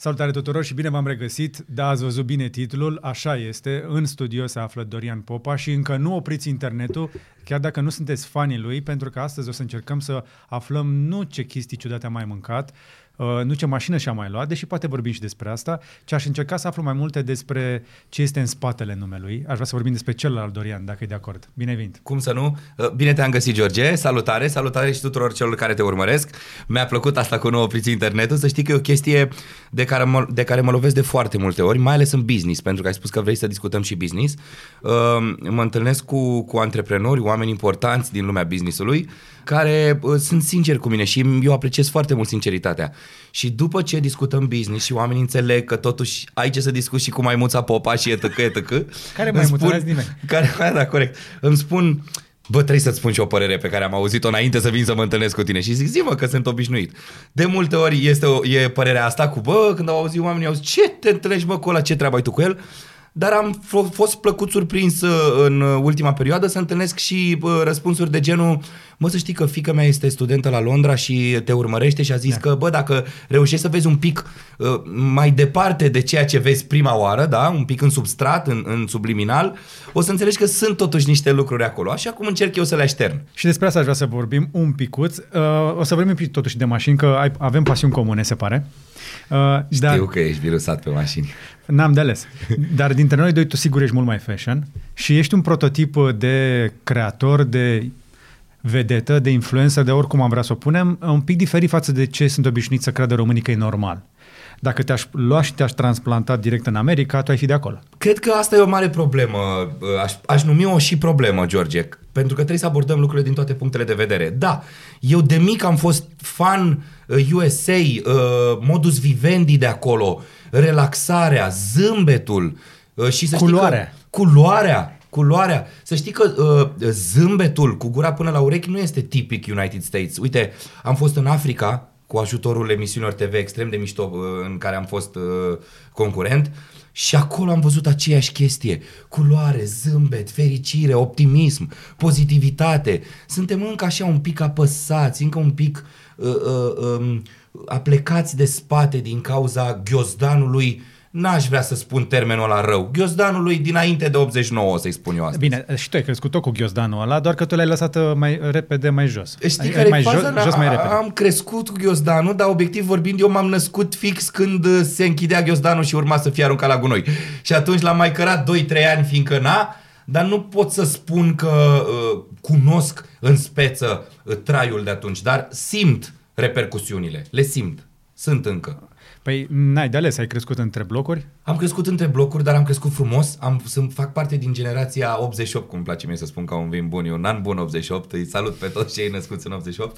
Salutare tuturor și bine v-am regăsit. Da, ați văzut bine titlul, așa este. În studio se află Dorian Popa și încă nu opriți internetul, chiar dacă nu sunteți fanii lui, pentru că astăzi o să încercăm să aflăm nu ce chestii ciudate a mai mâncat, nu ce mașină și-a mai luat, deși poate vorbim și despre asta, ci aș încerca să aflu mai multe despre ce este în spatele numelui. Aș vrea să vorbim despre celălalt Dorian, dacă e de acord. Bine ai venit! Cum să nu? Bine te-am găsit, George! Salutare! Salutare și tuturor celor care te urmăresc! Mi-a plăcut asta cu nu opriți internetul. Să știi că e o chestie de care mă lovesc de foarte multe ori, mai ales în business, pentru că ai spus că vrei să discutăm și business. Mă întâlnesc cu antreprenori, oameni importanți din lumea business-ului, care sunt sinceri cu mine și eu apreciez foarte mult sinceritatea. Și după ce discutăm business și oamenii înțeleg că totuși ai ce să discuți și cu maimuța Popa și etc. Care maimuța? N-ați nimeni. Da, corect. Îmi spun, bă, trebuie să-ți spun și o părere pe care am auzit-o înainte să vin să mă întâlnesc cu tine. Și zic, zi-mă că sunt obișnuit. De multe ori e părerea asta cu, bă, când au auzit oamenii, au zis, ce te întâlnești, bă, cu ăla, ce treabă ai tu cu el? Dar am fost plăcut surprins în ultima perioadă să întâlnesc și răspunsuri de genul, mă, să știi că fiica mea este studentă la Londra și te urmărește și a zis că, bă, dacă reușești să vezi un pic mai departe de ceea ce vezi prima oară, da, un pic în substrat, în subliminal, o să înțelegi că sunt totuși niște lucruri acolo, așa cum încerc eu să le aștern. Și despre asta aș vrea să vorbim un picuț. O să vorbim un pic totuși de mașini, că avem pasiuni comune, se pare. Știu că ești virusat pe mașini. N-am de ales. Dar dintre noi doi tu sigur ești mult mai fashion și ești un prototip de creator, de vedetă, de influencer, de oricum am vrea să o punem, un pic diferit față de ce sunt obișnuiți să creadă românii că e normal. Dacă te-aș lua și te-aș transplanta direct în America, tu ai fi de acolo. Cred că asta e o mare problemă. Aș numi-o și problemă, George, pentru că trebuie să abordăm lucrurile din toate punctele de vedere. Da, eu de mic am fost fan USA, modus vivendi de acolo, relaxarea, zâmbetul și să culoarea. Culoarea. Să știi că zâmbetul cu gura până la urechi nu este tipic United States. Uite, am fost în Africa cu ajutorul emisiunilor TV extrem de mișto în care am fost concurent și acolo am văzut aceeași chestie. Culoare, zâmbet, fericire, optimism, pozitivitate. Suntem încă așa un pic apăsați, încă un pic aplecați de spate din cauza ghiozdanului. N-aș vrea să spun termenul ăla rău. Ghiozdanului dinainte de 89, să-i spun eu asta. Bine, și tu ai crescut tot cu ghiozdanul ăla, doar că tu l-ai lăsat mai repede mai jos. Știi care e faza? Jos mai repede. Am crescut cu ghiozdanul, dar obiectiv vorbind, eu m-am născut fix când se închidea ghiozdanul și urma să fie aruncat la gunoi. Și atunci l-am mai cărat 2-3 ani, fiindcă dar nu pot să spun că cunosc în speță traiul de atunci, dar simt repercusiunile, le simt, sunt încă. Păi n-ai de ales, ai crescut între blocuri? Am crescut între blocuri, dar am crescut frumos. Fac parte din generația 88, cum îmi place mie să spun ca un vin bun. E un an bun 88, îi salut pe toți cei născuți în 88.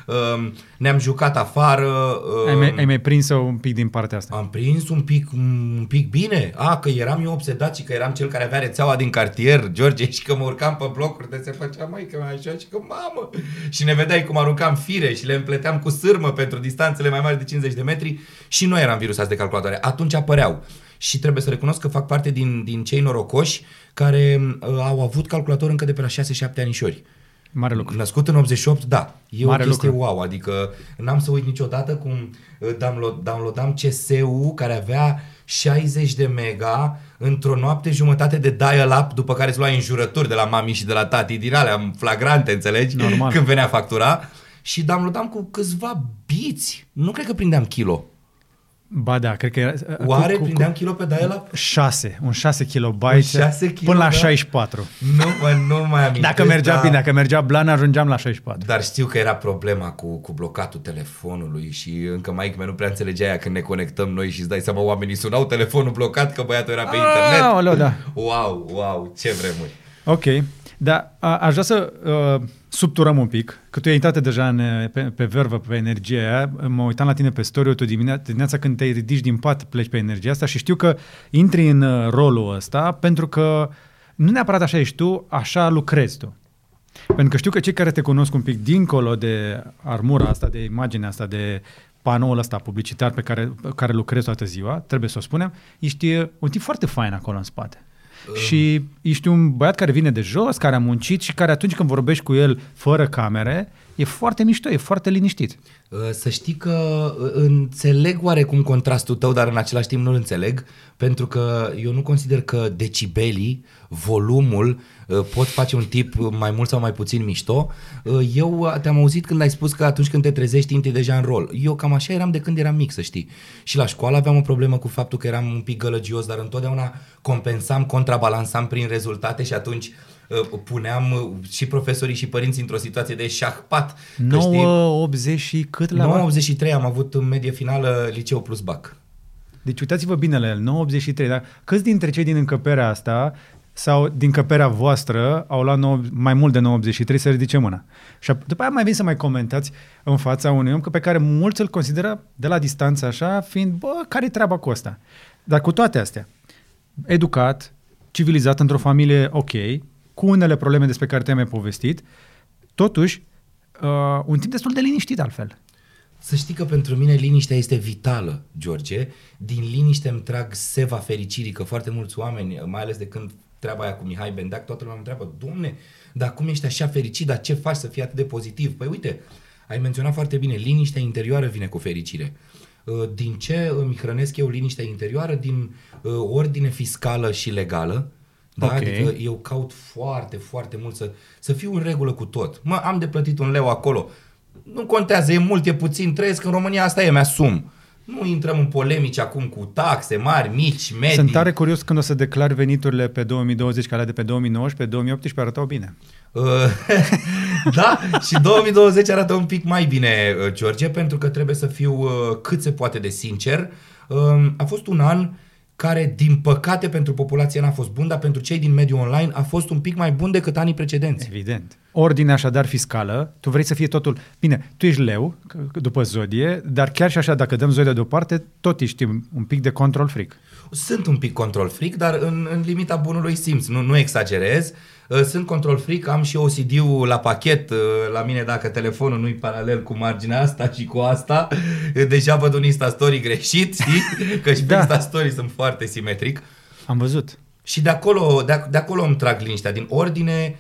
Ne-am jucat afară. Ai mai prins-o un pic din partea asta? Am prins un pic bine. Că eram eu obsedat și că eram cel care avea rețeaua din cartier, George, și că mă urcam pe blocuri de se făcea măică mea așa și că mamă. Și ne vedeai cum aruncam fire și le împleteam cu sârmă pentru distanțele mai mari de 50 de metri și noi eram virusați de calculatoare. Atunci apăreau. Și trebuie să recunosc că fac parte din cei norocoși care au avut calculator încă de pe la 6-7 anișori. Mare lucru. Născut în 88, da. E mare o chestie lucru. wow. Adică n-am să uit niciodată cum downloadam CS-ul care avea 60 de mega într-o noapte jumătate de dial-up, după care îți luai înjurături de la mami și de la tati din alea flagrante, înțelegi? Normal. Când venea factura. Și downloadam cu câțiva biți. Nu cred că prindeam kilo. Ba da, cred că era... Oare prindeam kilo pe dial-up? 6 kilobyte 6 kilo, până la da? 64. Nu mai amintesc. Dacă mergea bine, dacă mergea blan, ajungeam la 64. Dar știu că era problema cu blocatul telefonului și încă maică-mea nu prea înțelegea aia când ne conectăm noi și îți dai seama, oamenii sunau telefonul blocat că băiatul era pe internet. Aoleu, da. Wow, ce vremuri. Ok, dar aș vrea să subturăm un pic, că tu ai intrat deja pe vervă, pe energia aia, mă uitam la tine pe story-ul, tu dimineața când te ridici din pat pleci pe energia asta și știu că intri în rolul ăsta pentru că nu neapărat așa ești tu, așa lucrezi tu. Pentru că știu că cei care te cunosc un pic dincolo de armura asta, de imaginea asta, de panoul ăsta publicitar pe care lucrezi toată ziua, trebuie să o spunem, ești un tip foarte fain acolo în spate. Și ești un băiat care vine de jos, care a muncit și care atunci când vorbești cu el fără camere, E foarte mișto, e foarte liniștit. Să știi că înțeleg oarecum contrastul tău, dar în același timp nu-l înțeleg, pentru că eu nu consider că decibelii, volumul, pot face un tip mai mult sau mai puțin mișto. Eu te-am auzit când ai spus că atunci când te trezești, intri deja în rol. Eu cam așa eram de când eram mic, să știi. Și la școală aveam o problemă cu faptul că eram un pic gălăgios, dar întotdeauna compensam, contrabalansam prin rezultate și atunci puneam și profesorii și părinții într-o situație de șahpat. 9,80 și cât la 9,83 am avut în medie finală liceu plus bac. Deci uitați-vă bine la el, 9,83. Dar câți dintre cei din încăperea asta sau din încăperea voastră au luat mai mult de 9,83 să ridice mâna? Și după aia mai vin să mai comentați în fața unui om pe care mulți îl consideră de la distanță așa, fiind, care-i treaba cu ăsta? Dar cu toate astea, educat, civilizat într-o familie ok, cu unele probleme despre care te-am mai povestit, totuși, un timp destul de liniștit altfel. Să știi că pentru mine liniștea este vitală, George. Din liniște îmi trag seva fericirii, că foarte mulți oameni, mai ales de când treaba aia cu Mihai Bendeac, toată lumea mă întreabă, Doamne, dar cum ești așa fericit, dar ce faci să fii atât de pozitiv? Păi uite, ai menționat foarte bine, liniștea interioară vine cu fericire. Din ce îmi hrănesc eu liniștea interioară? Din ordine fiscală și legală. Da? Okay. Adică eu caut foarte, foarte mult să fiu în regulă cu tot. Am de plătit un leu acolo. Nu contează, e mult, e puțin, trăiesc în România, asta e, mi-asum. Nu intrăm în polemici acum cu taxe mari, mici, medii. Sunt tare curios când o să declar veniturile pe 2020, ca alea de pe 2019, pe 2018 arătau bine. Da, și 2020 arată un pic mai bine, George, pentru că trebuie să fiu cât se poate de sincer. A fost un an care, din păcate, pentru populație n-a fost bun, dar pentru cei din mediul online a fost un pic mai bun decât anii precedenți. Evident. Ordine așadar fiscală, tu vrei să fie totul... Bine, tu ești leu, după zodie, dar chiar și așa, dacă dăm zodia deoparte, tot ești un pic de control freak. Sunt un pic control freak, dar în limita bunului simț, nu exagerez. Sunt control freak, am și OCD-ul la pachet la mine, dacă telefonul nu-i paralel cu marginea asta și cu asta, deja văd un Instastory greșit, știi? Că și pe Instastory sunt foarte simetric. Am văzut. Și de acolo îmi trag liniștea, din ordine,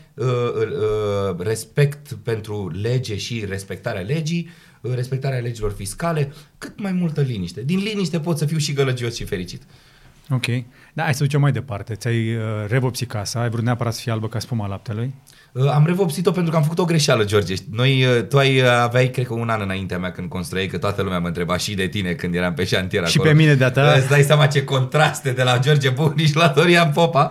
respect pentru lege și respectarea legii, respectarea legilor fiscale, cât mai multă liniște. Din liniște pot să fiu și gălăgios și fericit. Ok. Da, hai să ducem mai departe. Ți-ai revopsit casa, ai vrut neapărat să fie albă ca spuma laptelui? Am revopsit-o pentru că am făcut o greșeală, George. Tu aveai, cred că un an înaintea mea când construiei, că toată lumea mă întreba și de tine când eram pe șantier acolo. Și pe mine de-a ta. Îți dai seama ce contraste de la George Bunici la Dorian Popa.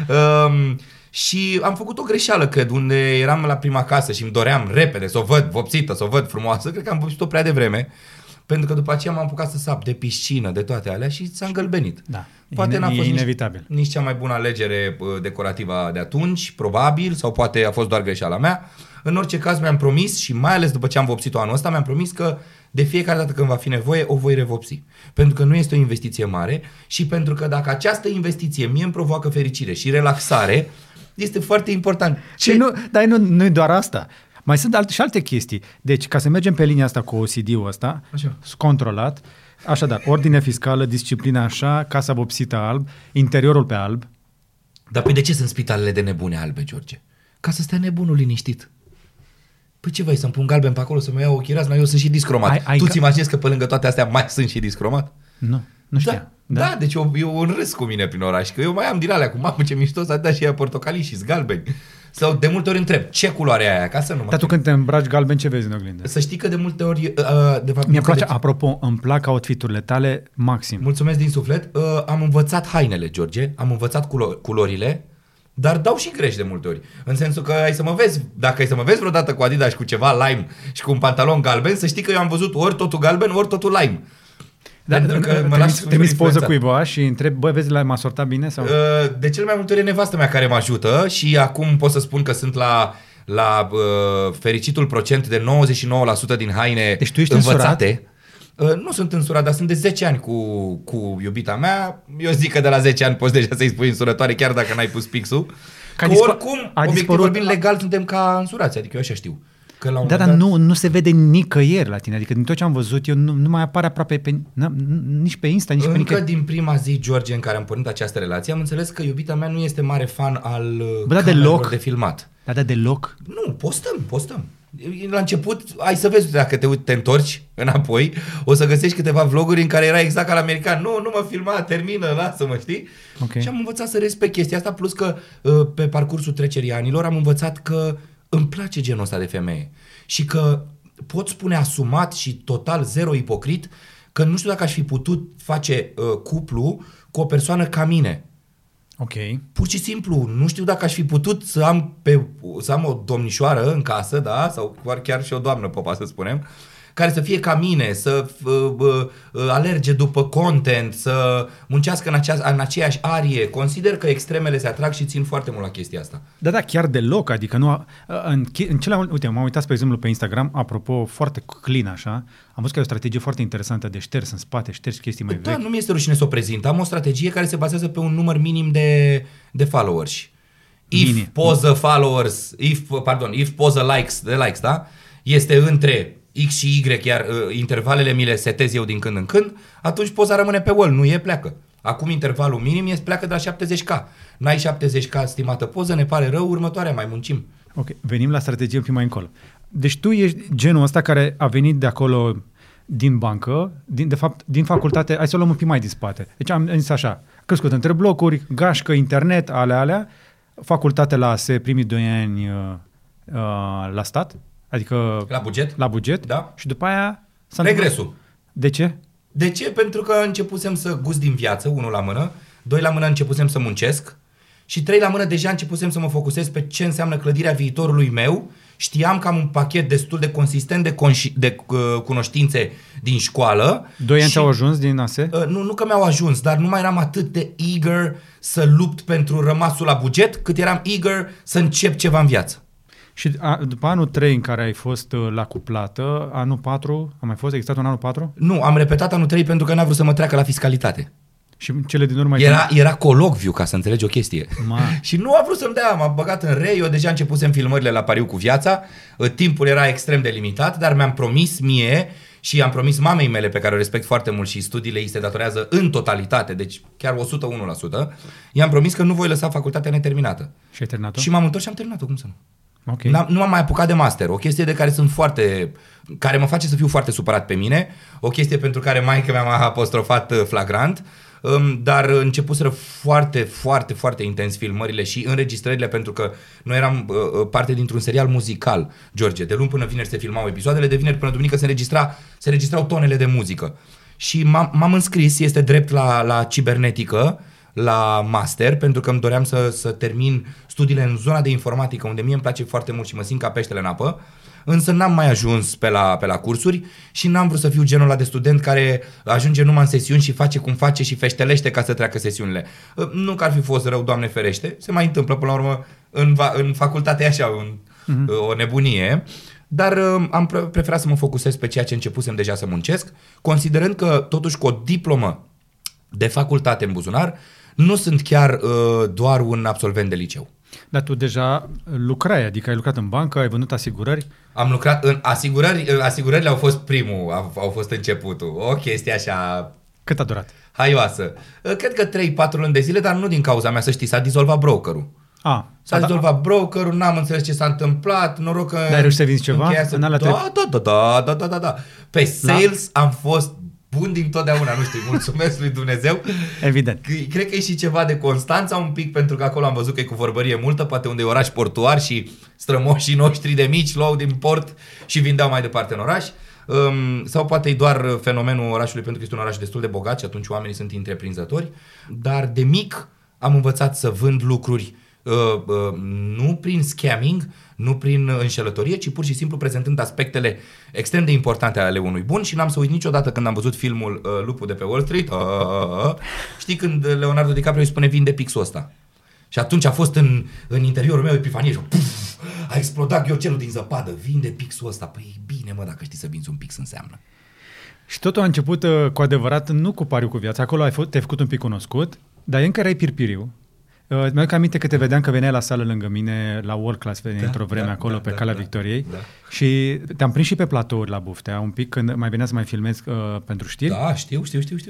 Și am făcut o greșeală, cred, unde eram la prima casă și îmi doream repede să o văd vopsită, să o văd frumoasă. Cred că am vopsit-o prea devreme. Pentru că după aceea m-am apucat să sap de piscină, de toate alea și s-a îngălbenit. Da, poate n-a fost inevitabil. Nici cea mai bună alegere decorativă de atunci, probabil, sau poate a fost doar greșeala mea. În orice caz mi-am promis și mai ales după ce am vopsit-o anul ăsta, mi-am promis că de fiecare dată când va fi nevoie, o voi revopsi. Pentru că nu este o investiție mare și pentru că dacă această investiție mie îmi provoacă fericire și relaxare, este foarte important. Dar nu-i doar asta. Mai sunt și alte chestii. Deci, ca să mergem pe linia asta cu OCD-ul ăsta, controlat, așadar, ordine fiscală, disciplina așa, casa vopsită alb, interiorul pe alb. Dar pe de ce sunt spitalele de nebune albe, George? Ca să stea nebunul liniștit. Păi ce vrei, să-mi pun galben pe acolo, să mă iau ochii razi? Eu sunt și discromat. Tu ți imaginezi că pe lângă toate astea mai sunt și discromat? Nu știu. Da, deci eu un râs cu mine prin oraș, că eu mai am din alea cu mamă ce mișto să dea și ea portocalii și galbeni. Sau de multe ori întreb, ce culoare e aia? Ca să nu mă... Dar tu când te îmbraci galben, ce vezi în oglindă? Să știi că de multe ori... de fapt, mi-e place, apropo, îmi plac outfit-urile tale maxim. Mulțumesc din suflet. Am învățat hainele, George, am învățat culorile, dar dau și greș de multe ori. În sensul că dacă ai să mă vezi vreodată cu Adidas și cu ceva lime și cu un pantalon galben, să știi că eu am văzut ori totul galben, ori totul lime. Da, trimis poză cuiva și întreb, vezi, m-a sortat bine? Sau? De cel mai multe ori e nevastă mea care mă ajută și acum pot să spun că sunt la fericitul procent de 99% din haine deci tu ești învățate. Nu sunt însurat, dar sunt de 10 ani cu iubita mea. Eu zic că de la 10 ani poți deja să-i spui însurătoare, chiar dacă n-ai pus pixul. Că oricum, obiectiv vorbind legal, suntem ca însurați, adică eu așa știu. Dar nu se vede nicăieri la tine. Adică din tot ce am văzut eu nu mai apare aproape nici pe Insta, nici pe nicăieri. Încă din prima zi, George, în care am pornit această relație, am înțeles că iubita mea nu este mare fan al camerelor de filmat. Da, deloc? Nu, postăm. La început, ai să vezi, dacă te întorci înapoi, o să găsești câteva vloguri în care era exact ca la american. Nu mă filma, termină, lasă-mă, știi? Okay. Și am învățat să respect chestia asta, plus că pe parcursul trecerii anilor am învățat că îmi place genul ăsta de femeie. Și că pot spune asumat și total zero ipocrit că nu știu dacă aș fi putut face cuplu cu o persoană ca mine. Ok. Pur și simplu, nu știu dacă aș fi putut să am o domnișoară în casă, da, sau chiar și o doamnă, popa să spunem, care să fie ca mine, să alerge după content, să muncească în aceeași arie. Consider că extremele se atrag și țin foarte mult la chestia asta. Da, chiar deloc, adică nu... Uite, m-am uitat, pe exemplu, pe Instagram, apropo, foarte clean așa, am văzut că e o strategie foarte interesantă de șters în spate, ștergi chestii mai vechi. Da, nu mi-este rușine să o prezint. Am o strategie care se bazează pe un număr minim de followers. If poza likes, da? Este între X și Y, iar intervalele mi le setez eu din când în când, atunci poza rămâne pe wall, nu pleacă. Acum intervalul minim pleacă de la 70k. N-ai 70k, stimată poză, ne pare rău, următoarea mai muncim. Ok, venim la strategie un pic mai încolo. Deci tu ești genul ăsta care a venit de acolo din bancă, de fapt din facultate, hai să o luăm un pic mai din spate. Deci am zis așa, crescut între blocuri, gașcă, internet, alea, facultate la ASE, primii 2 ani la stat, adică la buget, da. Și după aia regresul. De ce? De ce? Pentru că începusem să gust din viață, 1 la mână, 2 la mână începusem să muncesc și 3 la mână deja începusem să mă focusez pe ce înseamnă clădirea viitorului meu. Știam că am un pachet destul de consistent de cunoștințe din școală. 2 ani ți-au ajuns din ASE? Nu că mi-au ajuns, dar nu mai eram atât de eager să lupt pentru rămasul la buget, cât eram eager să încep ceva în viață. Și după anul 3 în care ai fost la cuplată, anul 4, a mai fost existat un anul 4? Nu, am repetat anul 3 pentru că n-a vrut să mă treacă la fiscalitate. Și cele din urmă... Era colocviu, ca să înțelegi o chestie. Și nu a vrut să-mi dea, m-a băgat în rei, eu deja începusem filmările la Pariu cu viața, timpul era extrem de limitat, dar mi-am promis mie și am promis mamei mele, pe care o respect foarte mult și studiile îi se datorează în totalitate, deci chiar 101%, i-am promis că nu voi lăsa facultatea neterminată. Și ai terminat-o? Și m-am întors și am terminat-o, cum să nu? Okay. Nu am mai apucat de master, o chestie de care care mă face să fiu foarte supărat pe mine, o chestie pentru care maică mea m-a apostrofat flagrant, dar începuseră foarte, foarte, foarte intens filmările și înregistrările, pentru că noi eram parte dintr-un serial muzical, George. De luni până vineri se filmau episoadele, de vineri până duminică se înregistrau tonele de muzică. Și m-am înscris, este drept la cibernetică, la master, pentru că îmi doream să termin studiile în zona de informatică, unde mie îmi place foarte mult și mă simt ca peștele în apă, însă n-am mai ajuns pe la cursuri și n-am vrut să fiu genul ăla de student care ajunge numai în sesiuni și face cum face și feștelește ca să treacă sesiunile. Nu că ar fi fost rău, Doamne ferește, se mai întâmplă până la urmă în facultate așa, o nebunie, dar am preferat să mă focusez pe ceea ce începusem deja să muncesc, considerând că totuși cu o diplomă de facultate în buzunar nu sunt chiar doar un absolvent de liceu. Dar tu deja lucrai, adică ai lucrat în bancă, ai vândut asigurări? Am lucrat în asigurări, asigurările au fost au fost începutul, o chestie așa... Cât a durat? Haioasă. Cred că 3-4 luni de zile, dar nu din cauza mea, să știi, s-a dizolvat brokerul. S-a dizolvat brokerul, n-am înțeles ce s-a întâmplat, noroc că... Dar ai reușit să vinzi ceva? Da. Pe sales am fost bun dintotdeauna, nu știu, mulțumesc lui Dumnezeu. Evident. Cred că e și ceva de Constanța un pic, pentru că acolo am văzut că e cu vorbărie multă, poate unde e oraș portuar și strămoșii noștri de mici luau din port și vindeau mai departe în oraș. Sau poate e doar fenomenul orașului, pentru că este un oraș destul de bogat și atunci oamenii sunt întreprinzători. Dar de mic am învățat să vând lucruri nu prin scamming, nu prin înșelătorie, ci pur și simplu prezentând aspectele extrem de importante ale unui bun. Și n-am să uit niciodată când am văzut filmul Lupul de pe Wall Street. Știi când Leonardo DiCaprio îi spune vinde pixul ăsta? Și atunci a fost în interiorul meu epifanie și a explodat ghiorcelul din zăpadă. Vinde pixul ăsta. Păi e bine, mă, dacă știi să vinzi un pix înseamnă. Și totul a început cu adevărat nu cu Pariu cu viața. Acolo te-ai făcut un pic cunoscut, dar încă erai pirpiriu. Mi-aduc aminte că te vedeam că veneai la sală lângă mine, la World Class, veneai într-o vreme acolo pe Calea Victoriei. Și te-am prins și pe platouri la Buftea, un pic când mai venea să mai filmezi pentru știri. Da, știu.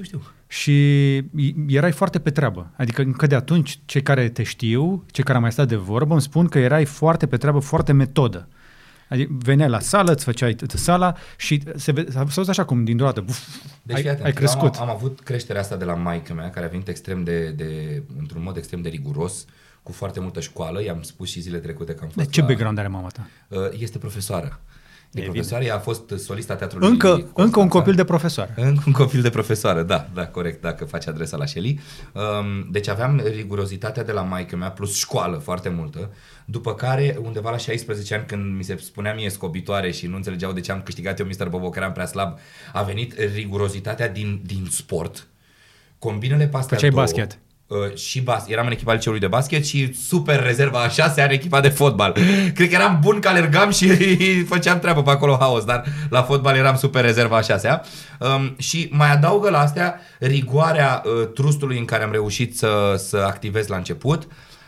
Și erai foarte pe treabă. Adică încă de atunci, cei care te știu, cei care au mai stat de vorbă, îmi spun că erai foarte pe treabă, foarte metodă. Adică veneai la sală, îți făceai sala și s-a văzut așa cum din deodată deci, ai crescut. Am avut creșterea asta de la maică mea, care a venit într-un mod extrem de riguros, cu foarte multă școală. I-am spus și zile trecute că am fost ce background are mama ta? Este profesoară. Profesoară, ea a fost solista teatrului. Încă un copil de profesoară. Încă un copil de profesoară, da, corect, dacă faci adresa la Shelly. Deci aveam rigurozitatea de la maică-mea plus școală foarte multă, după care undeva la 16 ani, când mi se spunea mie scobitoare și nu înțelegeau de ce am câștigat eu Mr. Bobo, că eram prea slab, a venit rigurozitatea din sport. Combinele pe astea Făceai basket. Și eram în echipa liceului de basket și super rezerva a 6 ani echipa de fotbal. Cred că eram bun că alergam și făceam treabă pe acolo, haos, dar la fotbal eram super rezerva a 6-a. Și mai adaugă la astea rigoarea trustului în care am reușit să activez la început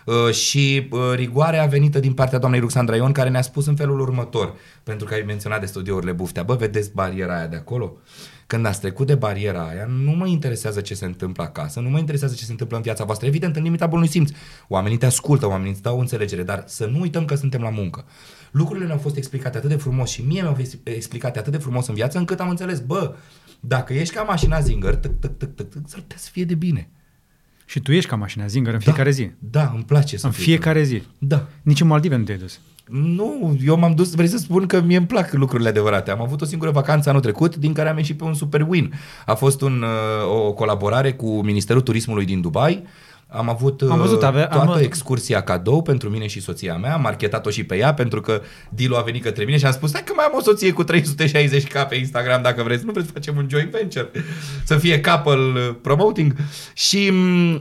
și rigoarea venită din partea doamnei Ruxandra Ion, care ne-a spus în felul următor, pentru că ai menționat de studiourile Buftea: bă, vedeți bariera aia de acolo? Când ați trecut de bariera aia, nu mă interesează ce se întâmplă acasă, nu mă interesează ce se întâmplă în viața voastră. Evident, în limita bunului simț. Oamenii te ascultă, oamenii îți dau înțelegere, dar să nu uităm că suntem la muncă. Lucrurile ne-au fost explicate atât de frumos și mie mi-au fost explicate atât de frumos în viață, încât am înțeles, bă, dacă ești ca mașina Zinger, s-ar putea să fie de bine. Și tu ești ca mașina Zinger în fiecare zi. Da, îmi place să în fiecare zi. Da. Nici în Maldive nu te-ai dus. Nu, eu m-am dus, vrei să spun că mie îmi plac lucrurile adevărate. Am avut o singură vacanță anul trecut, din care am ieșit pe un super win. A fost o colaborare cu Ministerul Turismului din Dubai. Am avut toată excursia cadou pentru mine și soția mea, am marketat-o și pe ea, pentru că deal-ul a venit către mine și am spus: stai că mai am o soție cu 360k pe Instagram, dacă vreți, nu vreți să facem un joint venture, să fie couple promoting. Și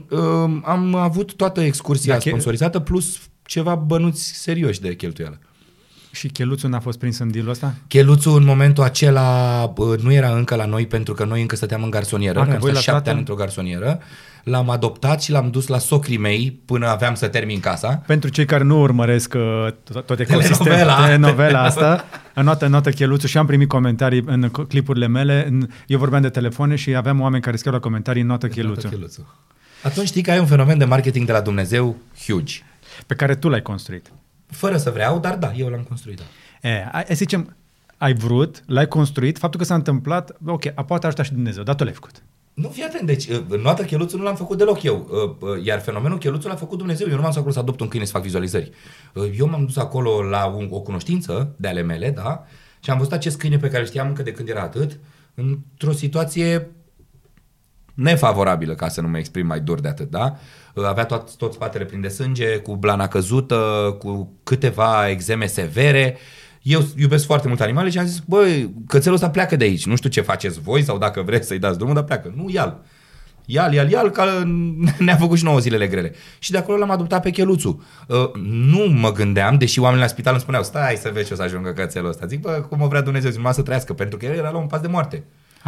am avut toată excursia sponsorizată, plus ceva bănuți serioși de cheltuială. Și Cheluțul n-a fost prins în deal-ul ăsta? Cheluțul în momentul acela nu era încă la noi, pentru că noi încă stăteam în garsonieră. Noi am stat 7 ani într-o garsonieră. L-am adoptat și l-am dus la socrii mei până aveam să termin casa. Pentru cei care nu urmăresc tot ecosistemul, telenovela asta, înotă Cheluțul, și am primit comentarii în clipurile mele. Eu vorbeam de telefoane și aveam oameni care scriau la comentarii: înotă Cheluțul. Atunci știi că ai un fenomen de marketing de la Dumnezeu huge. Pe care tu l-ai construit. Fără să vreau, dar da, eu l-am construit. Hai să zicem, ai vrut, l-ai construit, faptul că s-a întâmplat, ok, poate ajuta și Dumnezeu, dar tu l-ai făcut. Nu, fii atent, deci Noată Cheluțul nu l-am făcut deloc eu, iar fenomenul Cheluțul l-a făcut Dumnezeu. Eu nu m-am dus acolo să adopt un câine să fac vizualizări. Eu m-am dus acolo la o cunoștință de ale mele, da, și am văzut acest câine pe care îl știam încă de când era atât, într-o situație nefavorabilă, ca să nu mă exprim mai dur de atât, da? Avea tot spatele plin de sânge, cu blana căzută, cu câteva exeme severe. Eu iubesc foarte mult animale și am zis: băi, cățelul ăsta pleacă de aici. Nu știu ce faceți voi sau dacă vreți să-i dați drumul, dar pleacă. Nu, ia-l, că ne-a făcut și 9 zilele grele. Și de acolo l-am adoptat pe Cheluțul. Nu mă gândeam, deși oamenii la spital îmi spuneau: stai să vezi ce o să ajungă cățelul ăsta. Zic: bă, cum o vrea Dumnezeu, numai să trăiască, pentru că el era la un pas de moarte.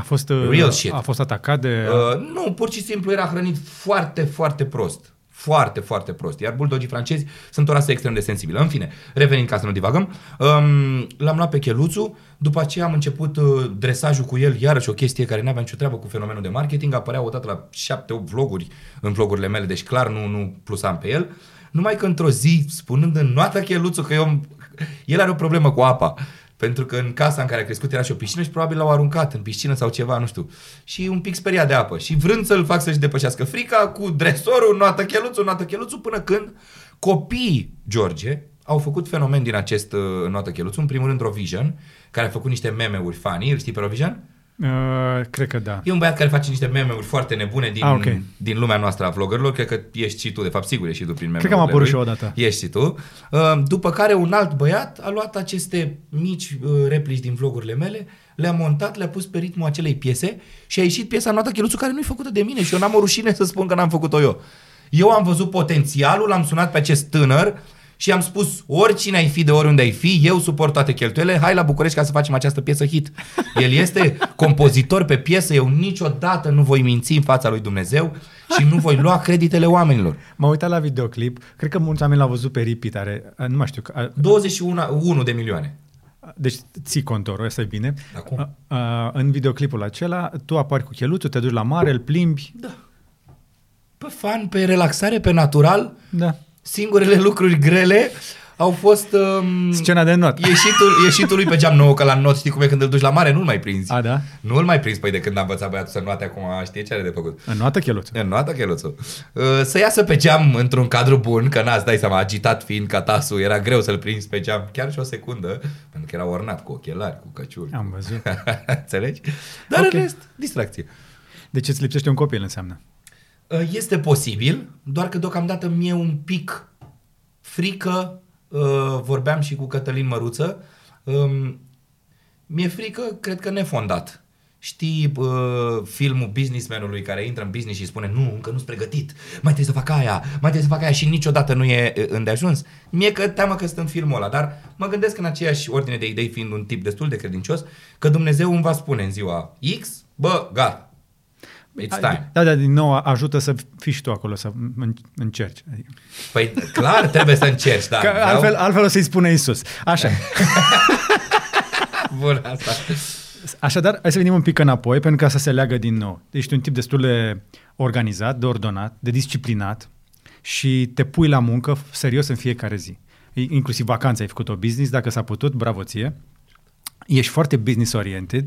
A fost atacat de... Nu, pur și simplu era hrănit foarte, foarte prost. Foarte, foarte prost. Iar buldogii francezi sunt o rasă extrem de sensibilă. În fine, revenind ca să nu divagăm, l-am luat pe Cheluțul, după aceea am început dresajul cu el, iarăși o chestie care n-avea nicio treabă cu fenomenul de marketing, apărea odată la 7-8 vloguri în vlogurile mele, deci clar nu plusam pe el. Numai că într-o zi, spunând în Noată Cheluțul că el are o problemă cu apa, pentru că în casa în care a crescut era și o piscină și probabil l-au aruncat în piscină sau ceva, nu știu. Și un pic speriat de apă. Și vrând să-l fac să-și depășească frica, cu dresorul, Noată Cheluțul, până când copiii George au făcut fenomen din acest Noată Cheluțul. În primul rând Rovision, care a făcut niște meme-uri funny. Îl știi pe Rovision? Cred că da. E un băiat care face niște meme-uri foarte nebune din lumea noastră a vloggerilor. Cred că ești și tu, de fapt sigur ești și tu prin meme-urile. Cred că am apărut și eu odată. Ești și tu. După care un alt băiat a luat aceste mici replici din vlogurile mele, le-a montat, le-a pus pe ritmul acelei piese și a ieșit piesa Noată Cheluțul, care nu-i făcută de mine și eu n-am o rușine să spun că n-am făcut-o eu. Eu am văzut potențialul, l-am sunat pe acest tânăr și am spus: oricine ai fi, de oriunde ai fi, eu suport toate cheltuielile, hai la București ca să facem această piesă hit. El este compozitor pe piesă, eu niciodată nu voi minți în fața lui Dumnezeu și nu voi lua creditele oamenilor. M-am uitat la videoclip, cred că mulți oameni l-au văzut pe repeat, nu mai știu. 21 de milioane. Deci ții contorul, ăsta e bine. Acum? În videoclipul acela, tu apari cu Cheluțul, te duci la mare, îl plimbi. Da. Pe fan, pe relaxare, pe natural. Da. Singurele lucruri grele au fost scena de not. Ieșitul lui pe geam nou, că la not știi cum e când îl duci la mare, nu-l mai prinzi. A, da? Nu îl mai prinzi, păi de când a învățat băiatul să noate acum, știe ce are de făcut. Înnoată cheluțul. Înnoată cheluțul. Să iasă pe geam într-un cadru bun, că n-ați dai seama, agitat fiind ca tasul, era greu să-l prinzi pe geam chiar și o secundă, pentru că era ornat cu ochelari, cu căciuli. Am văzut. Înțelegi? Dar în rest, distracție. Deci îți lipsește un copil, înseamnă. Este posibil, doar că deocamdată mie un pic frică, vorbeam și cu Cătălin Măruță, mi-e frică, cred că nefondat. Știi filmul businessmanului care intră în business și spune nu, încă nu-s pregătit, mai trebuie să fac aia și niciodată nu e îndeajuns. Mie că teamă că sunt în filmul ăla, dar mă gândesc în aceeași ordine de idei, fiind un tip destul de credincios, că Dumnezeu îmi va spune în ziua X, bă, gata. It's time. Da, din nou ajută să fii și tu acolo, să încerci. Păi clar trebuie să încerci, da. Altfel o să-i spune Iisus. Așa. Bun, asta. Așadar, hai să venim un pic înapoi, pentru ca să se leagă din nou. Ești un tip destul de organizat, de ordonat, de disciplinat și te pui la muncă serios în fiecare zi. Inclusiv vacanța ai făcut-o business, dacă s-a putut, bravo ție. Ești foarte business-oriented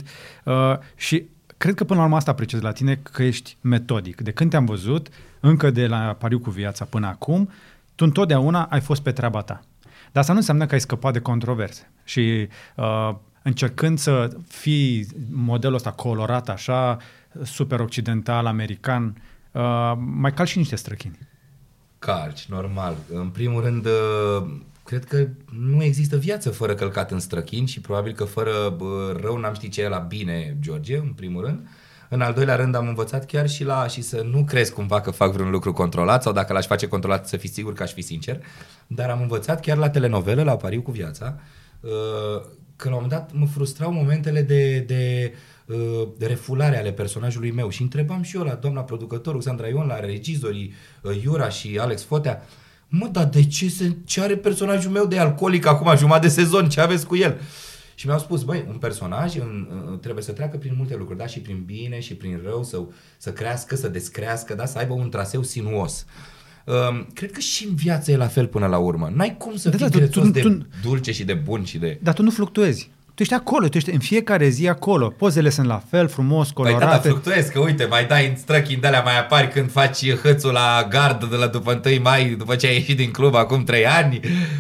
și cred că până la urmă asta apreciez la tine, că ești metodic. De când te-am văzut, încă de la Pariu cu Viața până acum, tu întotdeauna ai fost pe treaba ta. Dar asta nu înseamnă că ai scăpat de controverse. Și încercând să fii modelul ăsta colorat așa, super occidental, american, mai calci și niște străchini. Calci, normal. În primul rând, cred că nu există viață fără călcat în străchini și probabil că fără rău n-am ști ce e la bine, George, în primul rând. În al doilea rând am învățat chiar și să nu crezi cumva că fac vreun lucru controlat sau dacă l-aș face controlat să fii sigur că aș fi sincer, dar am învățat chiar la telenovelă, la Pariu cu Viața, că la un moment dat mă frustrau momentele de refulare ale personajului meu și întrebam și eu la doamna producător, Sandra Ion, la regizorii Iura și Alex Fotea, mă, dar de ce are personajul meu de alcoolic acum jumătate de sezon, ce aveți cu el? Și mi-au spus, băi, un personaj trebuie să treacă prin multe lucruri, da, și prin bine și prin rău, să crească, să descrească, da, să aibă un traseu sinuos. Cred că și în viață e la fel până la urmă. N-ai cum să fii grețos de dulce și de bun și de... Dar tu nu fluctuezi. Tu ești acolo, tu ești în fiecare zi acolo. Pozele sunt la fel, frumos, colorate. Păi da, fluctuezi, că uite, mai dai în străchini de alea, mai apari când faci hățul la gard de la după 1 mai, după ce ai ieșit din club acum 3 ani.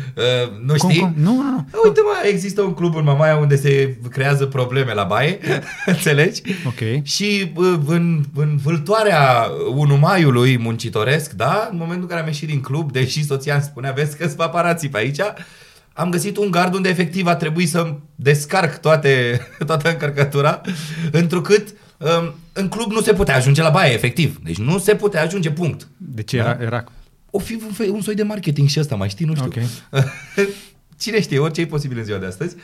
Nu știi? Cum? Nu. Uite, mă, există un club în Mamaia unde se creează probleme la baie, înțelegi? Ok. Și în vâltoarea 1 maiului muncitoresc, da, în momentul în care am ieșit din club, deși soția îmi spunea, vezi că-s paparații pe aici, am găsit un gard unde efectiv a trebuit să descarc toată încărcătura, întrucât în club nu se putea ajunge la baie, efectiv. Deci nu se putea ajunge, punct. Deci era... O fi un soi de marketing și ăsta, mai știi? Nu știu. Okay. Cine știe, orice e posibil în ziua de astăzi.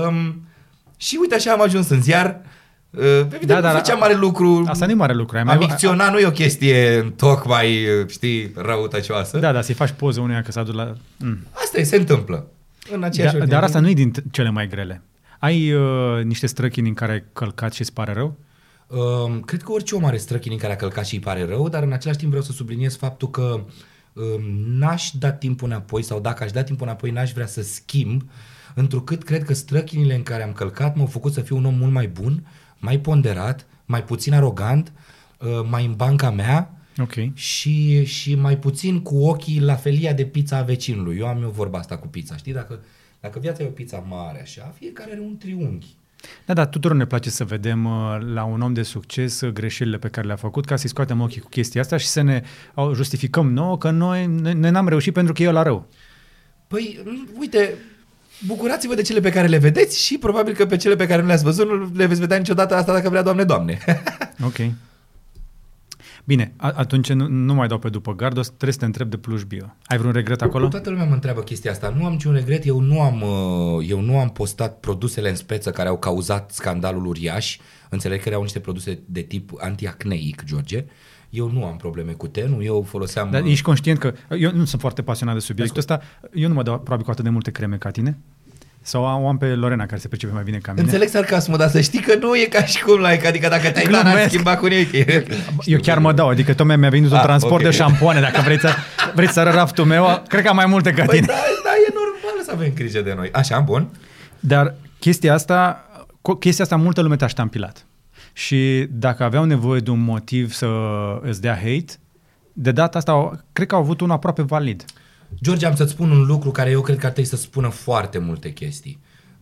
Și uite așa am ajuns în ziar. Evident, nu făceam mare lucru. Asta nu e mare lucru. Amicționa nu e o chestie tocmai, știi, răutăcioasă. Da, să-i faci poză unuia că s-a dus la... Asta se întâmplă. Dar asta nu e din cele mai grele. Ai niște străchini în care ai călcat și îți pare rău? Cred că orice om are străchini în care a călcat și îi pare rău, dar în același timp vreau să subliniez faptul că n-aș da timpul înapoi sau dacă aș da timpul înapoi n-aș vrea să schimb, întrucât cred că străchinile în care am călcat m-au făcut să fiu un om mult mai bun, mai ponderat, mai puțin arogant, mai în banca mea. Okay. Și mai puțin cu ochii la felia de pizza a vecinului. Eu am vorba asta cu pizza, știi? Dacă viața e o pizza mare așa, fiecare are un triunghi. Da, tuturor ne place să vedem la un om de succes greșelile pe care le-a făcut, ca să-i scoatem ochii cu chestia asta și să ne justificăm nouă că noi n-am reușit pentru că e la rău. Păi, uite, bucurați-vă de cele pe care le vedeți și probabil că pe cele pe care nu le-ați văzut nu le veți vedea niciodată, asta dacă vrea, Doamne. Ok. Bine, atunci nu mai dau pe după gard, trebuie să te întreb de Pluj Bio. Ai vreun regret acolo? Toată lumea mă întreabă chestia asta. Nu am niciun regret, eu nu am postat produsele în speță care au cauzat scandalul uriaș. Înțeleg că erau niște produse de tip antiacneic, George. Eu nu am probleme cu tenul, eu foloseam... Dar ești conștient că... Eu nu sunt foarte pasionat de subiectul ăsta, eu nu mă dau probabil cu atât de multe creme ca tine. Sau am pe Lorena care se percepe mai bine ca mine. Înțeleg sarcasmul, dar să știi că nu e ca și cum adică dacă te-ai dat, n-ai schimbat cu nimic. Eu chiar mă dau, adică tot mi-a venit un transport de șampoane, dacă vrei să arăt raftul meu, cred că am mai multe ca tine. Da, e normal avem grijă de noi. Așa, bun. Dar chestia asta multă lume te-a ștampilat. Și dacă aveau nevoie de un motiv să îți dea hate, de data asta cred că au avut unul aproape valid. George, am să-ți spun un lucru care eu cred că ar trebui să spună foarte multe chestii.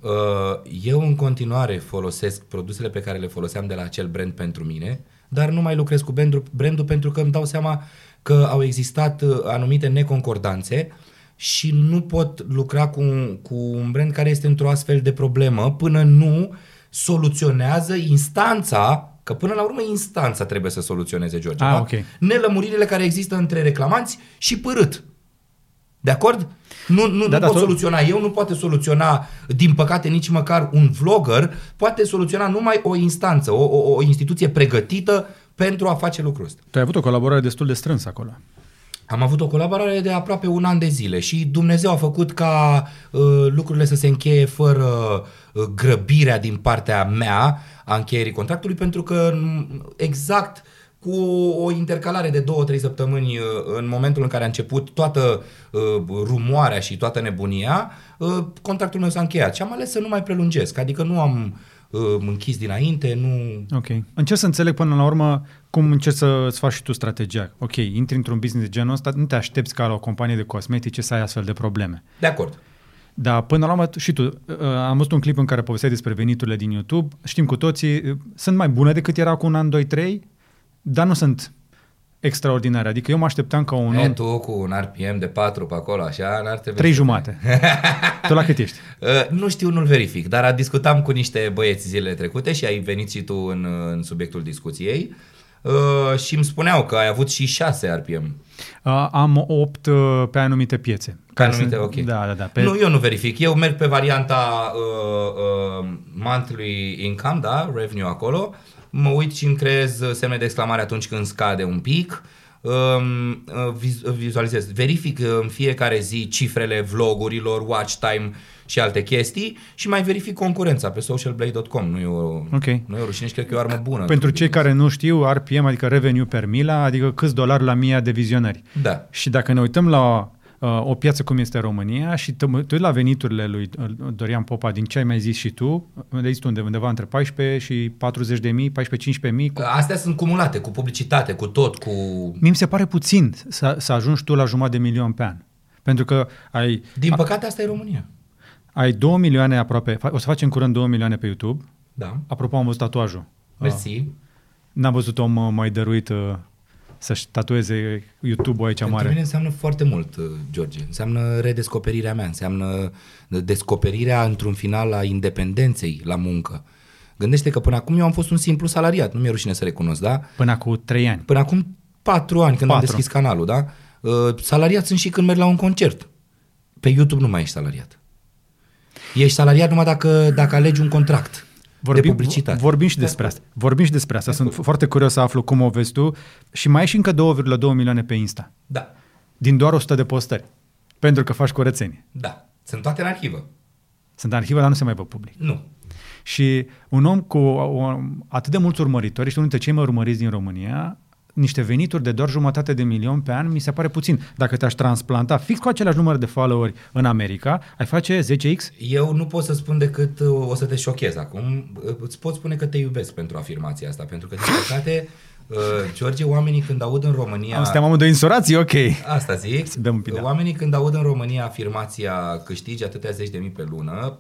Eu în continuare folosesc produsele pe care le foloseam de la acel brand pentru mine, dar nu mai lucrez cu brandul pentru că îmi dau seama că au existat anumite neconcordanțe și nu pot lucra cu un brand care este într-o astfel de problemă până nu soluționează instanța, că până la urmă instanța trebuie să soluționeze, George. Da? Okay. Nelămuririle care există între reclamanți și pârât. De acord? Nu pot soluționa eu, nu poate soluționa, din păcate, nici măcar un vlogger, poate soluționa numai o instanță, o instituție pregătită pentru a face lucrul ăsta. Tu ai avut o colaborare destul de strânsă acolo. Am avut o colaborare de aproape 1 an de zile și Dumnezeu a făcut ca lucrurile să se încheie fără grăbirea din partea mea a încheierii contractului, pentru că exact cu o intercalare de 2-3 săptămâni în momentul în care a început toată rumoarea și toată nebunia, contractul meu s-a încheiat și am ales să nu mai prelungesc, adică nu am închis dinainte, nu... Ok. Încerc să înțeleg până la urmă cum încerci să-ți faci și tu strategia. Ok, intri într-un business de genul ăsta, nu te aștepți ca la o companie de cosmetice să ai astfel de probleme. De acord. Dar până la urmă, și tu, am văzut un clip în care povesteai despre veniturile din YouTube, știm cu toții, sunt mai bune decât era cu un an, 2, 3, dar nu sunt extraordinare. Adică eu mă așteptam ca un om... Tu cu un RPM de 4 pe acolo, așa, n-ar trebui... 3 jumate. Tu la cât ești? Nu știu, nu-l verific, dar discutam cu niște băieți zilele trecute și ai venit și tu în subiectul discuției și îmi spuneau că ai avut și 6 RPM. Am 8 pe anumite piețe. Pe anumite, ok. Da. Nu, eu nu verific. Eu merg pe varianta monthly income, da, revenue acolo. Mă uit și îmi creez semne de exclamare atunci când scade un pic, vizualizez, verific în fiecare zi cifrele vlogurilor, watch time și alte chestii și mai verific concurența pe socialblade.com. Nu e o rușine și cred că e o armă bună. Pentru cei care nu știu, RPM, adică revenue per mila, adică câți dolari la 1000 de vizionări. Da. Și dacă ne uităm la o piață cum este România și te uiți la veniturile lui Dorian Popa din ce ai mai zis și tu, unde ai zis tu undeva între 14 și 40.000, 14-15.000. Astea sunt cumulate cu publicitate, cu tot, cu... Mi se pare puțin să ajungi tu la 500.000 pe an. Pentru că ai... Din păcate asta e România. Ai 2 milioane aproape, o să facem curând 2 milioane pe YouTube. Da. Apropo, am văzut tatuajul. Mersi. N-am văzut om mai dăruit să-și tatueze YouTube-ul aici mare. Pentru mine înseamnă foarte mult, George. Înseamnă redescoperirea mea, înseamnă descoperirea într-un final a independenței la muncă. Gândește că până acum eu am fost un simplu salariat, nu mi-e rușine să recunosc, da? Până acum 3 ani. Până acum 4 ani, când am deschis canalul, da? Salariat sunt și când merg la un concert. Pe YouTube nu mai ești salariat. Ești salariat numai dacă alegi un contract. De publicitate. Vorbim și despre asta. Sunt foarte curios să aflu cum o vezi tu. Și mai ai și încă 2,2 milioane pe Insta. Da. Din doar 100 de postări. Pentru că faci curățenie. Da. Sunt toate în arhivă. Sunt în arhivă, dar nu se mai văd public. Nu. Și un om cu atât de mulți urmăritori, ești unul dintre cei mai urmăriți din România, niște venituri de doar 500.000 pe an, mi se pare puțin. Dacă te-aș transplanta fix cu același număr de followeri în America, ai face 10x? Eu nu pot să spun decât o să te șochez acum. Îți pot spune că te iubesc pentru afirmația asta, pentru că, din păcate, George, oamenii când aud în România... Suntem amândoi insurații, ok. Asta zic. Oamenii când aud în România afirmația câștigi atâtea 10.000 pe lună,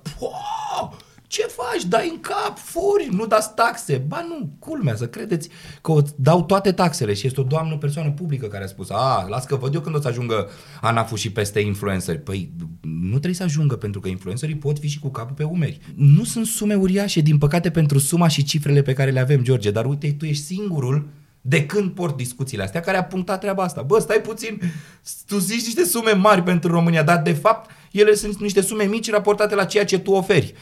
ce faci? Dai în cap, furi, nu dați taxe. Ba nu, culmea, să credeți că o dau toate taxele și este o doamnă persoană publică care a spus, las că văd eu când o să ajungă ANAF-ul și peste influenceri. Păi nu trebuie să ajungă, pentru că influencerii pot fi și cu capul pe umeri. Nu sunt sume uriașe, din păcate, pentru suma și cifrele pe care le avem, George, dar uite, tu ești singurul de când port discuțiile astea care a punctat treaba asta. Bă, stai puțin, tu zici niște sume mari pentru România, dar de fapt ele sunt niște sume mici raportate la ceea ce tu oferi.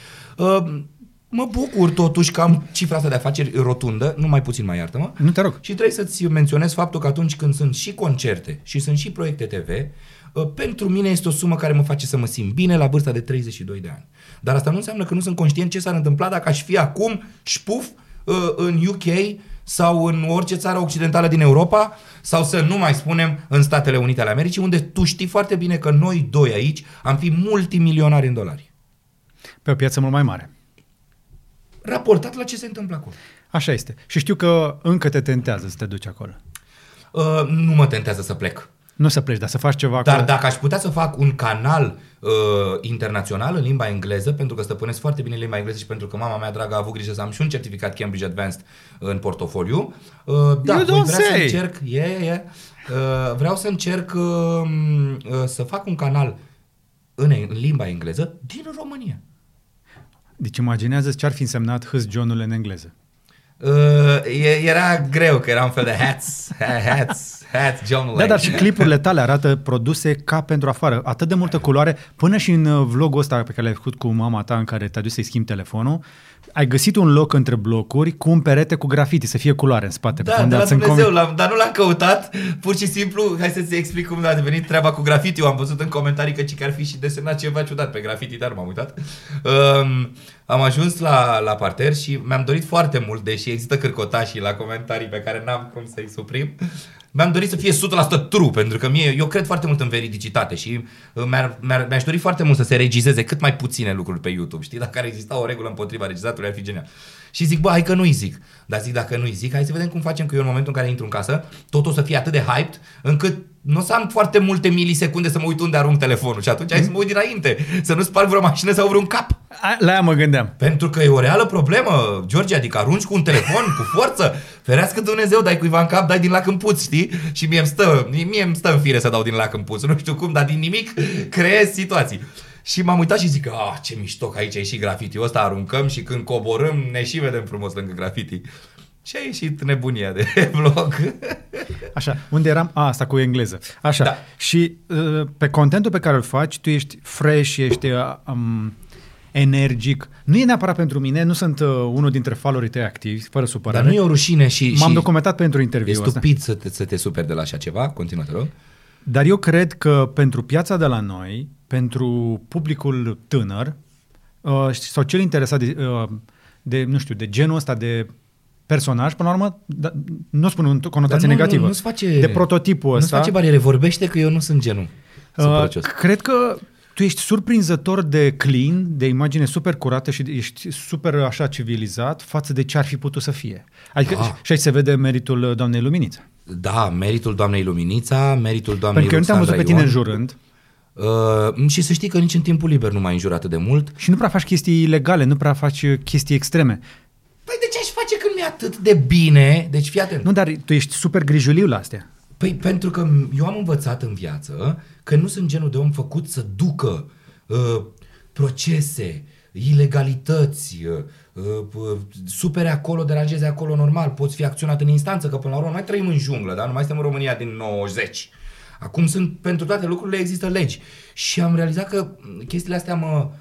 Mă bucur totuși că am cifra asta de afaceri rotundă, nu mai puțin, mai iartă-mă. Nu te rog. Și trebuie să-ți menționez faptul că atunci când sunt și concerte și sunt și proiecte TV, pentru mine este o sumă care mă face să mă simt bine la vârsta de 32 de ani. Dar asta nu înseamnă că nu sunt conștient ce s-ar întâmpla dacă aș fi acum șpuf în UK sau în orice țară occidentală din Europa sau să nu mai spunem în Statele Unite ale Americii, unde tu știi foarte bine că noi doi aici am fi multimilionari în dolari. Pe o piață mult mai mare. Raportat la ce se întâmplă acolo. Așa este. Și știu că încă te tentează să te duci acolo. Nu mă tentează să plec. Nu să pleci, dar să faci ceva acolo. Dar dacă aș putea să fac un canal internațional în limba engleză, pentru că stăpânesc foarte bine limba engleză și pentru că mama mea dragă a avut grijă să am și un certificat Cambridge Advanced în portofoliu, vreau să încerc, vreau să încerc să fac un canal în limba engleză din România. Deci imaginează ce ar fi însemnat Hâs Johnul în engleză. Era greu, că era un fel de hats, John. Da, dar și clipurile tale arată produse ca pentru afară. Atât de multă culoare, până și în vlogul ăsta pe care l-ai făcut cu mama ta în care te-a dus să-i schimbi telefonul, ai găsit un loc între blocuri cu un perete cu grafiti, să fie culoare în spate. Da, de la Dumnezeu, dar nu l-am căutat, pur și simplu, hai să-ți explic cum a devenit treaba cu grafiti. Eu am văzut în comentarii că ar fi și desenat ceva ciudat pe grafiti, dar m-am uitat. Am ajuns la parter și mi-am dorit foarte mult, deși există cârcotașii la comentarii pe care n-am cum să-i suprim, mi-am dorit să fie 100% true, pentru că eu cred foarte mult în veridicitate și mi-aș dori foarte mult să se regizeze cât mai puține lucruri pe YouTube, știi? Dacă ar exista o regulă împotriva regizatului, ar fi genial. Și zic, hai că nu-i zic. Dar zic, dacă nu-i zic, hai să vedem cum facem, că eu în momentul în care intru în casă, totul o să fie atât de hyped, încât nu o să am foarte multe milisecunde să mă uit unde arunc telefonul. Și atunci hai să mă uit dinainte, să nu sparg vreo mașină sau vreun cap. La aia mă gândeam. Pentru că e o reală problemă, George, adică arunci cu un telefon, cu forță, ferească Dumnezeu, dai cuiva în cap, dai din lac în puț, știi? Și mie îmi stă în fire să dau din lac în puț, nu știu cum, dar din nimic creez situații. Și m-am uitat și zic, ce mișto că aici e și grafiti-ul ăsta, aruncăm și când coborâm ne și vedem frumos lângă grafiti. Și a ieșit nebunia de vlog. Așa, unde eram? Asta cu engleză. Așa, da. Și pe contentul pe care îl faci, tu ești fresh, ești energic. Nu e neapărat pentru mine, nu sunt unul dintre followerii tăi activi, fără supărare. Dar nu e o rușine și... M-am documentat pentru interviul ăsta. E stupid să te superi de la așa ceva, continuă, te rog. Dar eu cred că pentru piața de la noi, pentru publicul tânăr sau cel interesat de, nu știu, de genul ăsta de personaj, până la urmă, nu spun în conotație negativă, nu-ți face, de prototipul ăsta. Nu-ți face bariere, vorbește că eu nu sunt genul. Cred că tu ești surprinzător de clean, de imagine super curată și ești super așa civilizat față de ce ar fi putut să fie. Adică și aici se vede meritul doamnei Luminița. Da, meritul doamnei Luminița, meritul doamnei Pentru că eu nu te-am văzut pe tine înjurând. Și să știi că nici în timpul liber nu m-ai înjurat atât de mult. Și nu prea faci chestii ilegale, nu prea faci chestii extreme. Păi de ce aș face când mi-e atât de bine? Deci fii atent. Nu, dar tu ești super grijuliu la astea. Păi pentru că eu am învățat în viață că nu sunt genul de om făcut să ducă procese, ilegalități, supere acolo, deranjeze acolo, normal, poți fi acționat în instanță, că până la urmă nu mai trăim în junglă, da? Nu mai suntem în România din 90. Acum pentru toate lucrurile există legi. Și am realizat că chestiile astea mă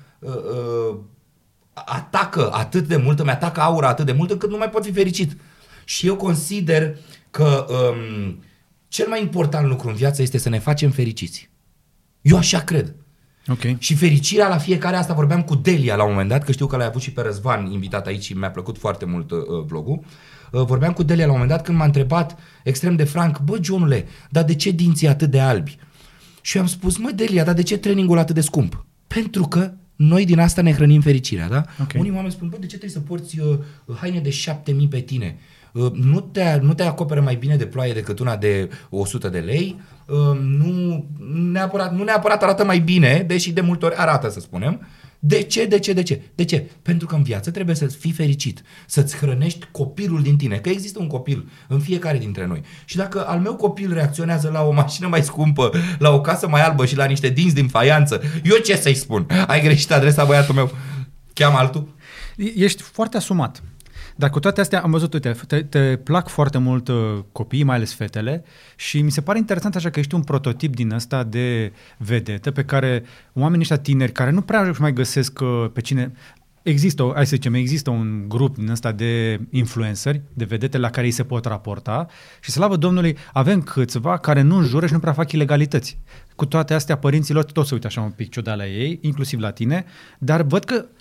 atacă atât de mult, îmi atacă aura atât de mult încât nu mai pot fi fericit. Și eu consider că cel mai important lucru în viață este să ne facem fericiți. Eu așa cred. Okay. Și fericirea la fiecare, asta vorbeam cu Delia la un moment dat, că știu că l-ai avut și pe Răzvan invitat aici și mi-a plăcut foarte mult vlogul. Vorbeam cu Delia la un moment dat când m-a întrebat extrem de franc, Johnule, dar de ce dinții atât de albi? Și eu am spus, Delia, dar de ce trainingul atât de scump? Pentru că noi din asta ne hrănim fericirea, da? Okay. Unii oameni spun, de ce trebuie să porți haine de 7.000 pe tine? Nu te acoperă mai bine de ploaie decât una de 100 de lei? Nu neapărat arată mai bine, deși de multe ori arată, să spunem. De ce? Pentru că în viață trebuie să fii fericit, să-ți hrănești copilul din tine, că există un copil în fiecare dintre noi. Și dacă al meu copil reacționează la o mașină mai scumpă, la o casă mai albă și la niște dinți din faianță, eu ce să-i spun? Ai greșit adresa, băiatul meu, cheamă altul? Ești foarte asumat. Dar cu toate astea am văzut, uite, te plac foarte mult copiii, mai ales fetele, și mi se pare interesant așa că ești un prototip din ăsta de vedetă pe care oamenii ăștia tineri care nu prea mai găsesc pe cine... Există un grup din ăsta de influenceri, de vedete la care ei se pot raporta și slavă Domnului avem câțiva care nu înjură și nu prea fac ilegalități. Cu toate astea părinților tot se uită așa un pic ciudat la ei, inclusiv la tine, dar văd că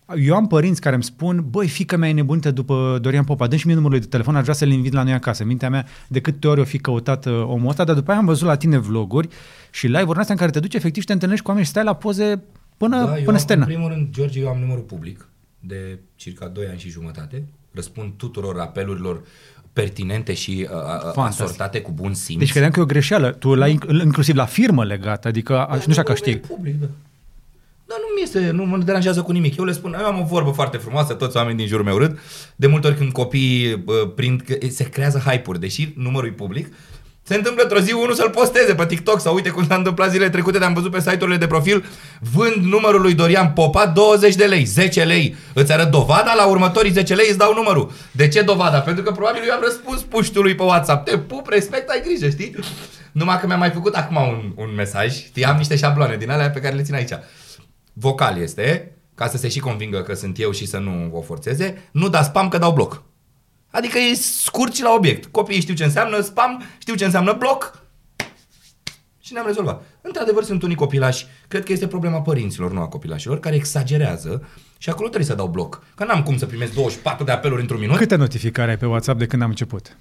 eu am părinți care îmi spun, băi, fiica mea e nebunită după Dorian Popa, dă-mi și mie numărul de telefon, aș vrea să-l invit la noi acasă. Mintea mea, de câte ori o fi căutat omul ăsta, dar după aia am văzut la tine vloguri și live-uri astea în care te duci efectiv și te întâlnești cu oameni și stai la poze până sternă. În primul rând, George, eu am numărul public de circa 2 ani și jumătate, răspund tuturor apelurilor pertinente și asortate cu bun simț. Deci credeam că e o greșeală. Tu l-ai inclusiv la firmă legată, adică nu știu că știi. Public, da. Dar nu mă deranjează cu nimic. Eu le spun, eu am o vorbă foarte frumoasă, toți oamenii din jurul meu râd. De multe ori când copiii prind, se creează hype-uri, deși numărul e public, se întâmplă într-o zi unul să-l posteze pe TikTok sau uite cum s-a întâmplat zilele trecute, am văzut pe site-urile de profil, vând numărul lui Dorian Popa 20 de lei, 10 lei. Îți arăt dovada, la următorii 10 lei îți dau numărul. De ce dovada? Pentru că probabil eu am răspuns puștului pe WhatsApp. Te pup, respect, ai grijă, știi? Numai că mi-a mai făcut acum un mesaj, știi? Am niște șabloane din alea pe care le țin aici. Vocal este, ca să se și convingă că sunt eu și să nu o forțeze, nu da spam că dau bloc. Adică e scurt și la obiect. Copiii știu ce înseamnă spam, știu ce înseamnă bloc și ne-am rezolvat. Într-adevăr sunt unii copilași, cred că este problema părinților, nu a copilașilor, care exagerează și acolo trebuie să dau bloc. Că n-am cum să primesc 24 de apeluri într-un minut. Câte notificări ai pe WhatsApp de când am început?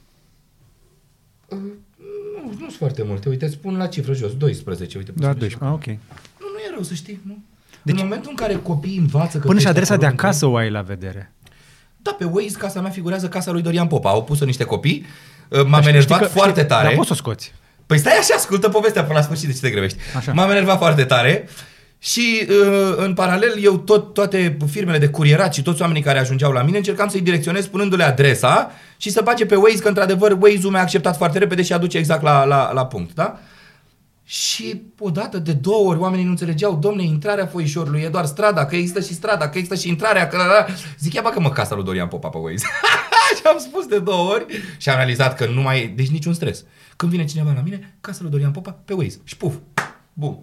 Nu sunt foarte multe. Uite, spun la cifră jos, 12. Uite, da, 12. Ok. Nu e rău să știi, nu? Deci, în momentul în care copiii învață că... Până și adresa de acasă o ai la vedere. Da, pe Waze casa mea figurează casa lui Dorian Popa. Au pus-o niște copii, m-am enervat foarte tare. Dar poți să o scoți. Păi stai așa, ascultă povestea până la sfârșit, de ce te grăbești. Așa. M-am enervat foarte tare și în paralel eu toate firmele de curierat și toți oamenii care ajungeau la mine încercam să-i direcționez spunându-le adresa și să bage pe Waze, că într-adevăr Waze-ul mi-a acceptat foarte repede și aduce exact la punct, da? Și odată, de 2 ori, oamenii nu înțelegeau, domne, intrarea Foișorului e doar strada, că există și strada, că există și intrarea, că... Zic, ia bagă-mă casa lui Dorian Popa pe Waze. Și am spus de 2 ori și am realizat că nu mai e, deci niciun stres. Când vine cineva la mine, casa lui Dorian Popa pe Waze. Și puf, bum.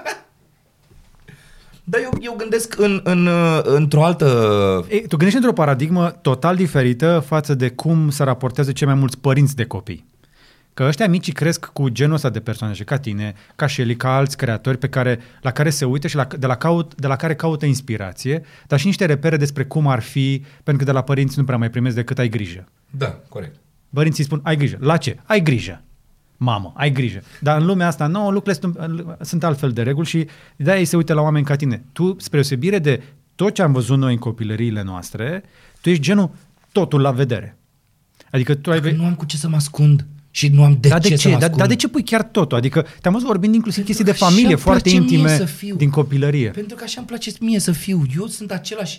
Dar eu gândesc într-o altă... Tu gândești într-o paradigmă total diferită față de cum se raportează cei mai mulți părinți de copii. Că ăștia micii cresc cu genul ăsta de personaje, ca tine, ca Shelly, ca alți creatori la care se uită și de la care caută inspirație, dar și niște repere despre cum ar fi, pentru că de la părinți nu prea mai primesc decât ai grijă. Da, corect. Părinții spun, ai grijă. La ce? Ai grijă. Mamă, ai grijă. Dar în lumea asta nouă, lucrurile sunt altfel de reguli și de-aia ei se uită la oameni ca tine. Tu, spre deosebire de tot ce am văzut noi în copilăriile noastre, tu ești genul totul la vedere. Adică tu nu am cu ce să mă ascund. Și nu am ce să mă ascund. Dar de ce pui chiar totul? Adică te-am văzut vorbind inclusiv chestii de familie foarte intime din copilărie. Pentru că așa îmi place mie să fiu. Eu sunt același...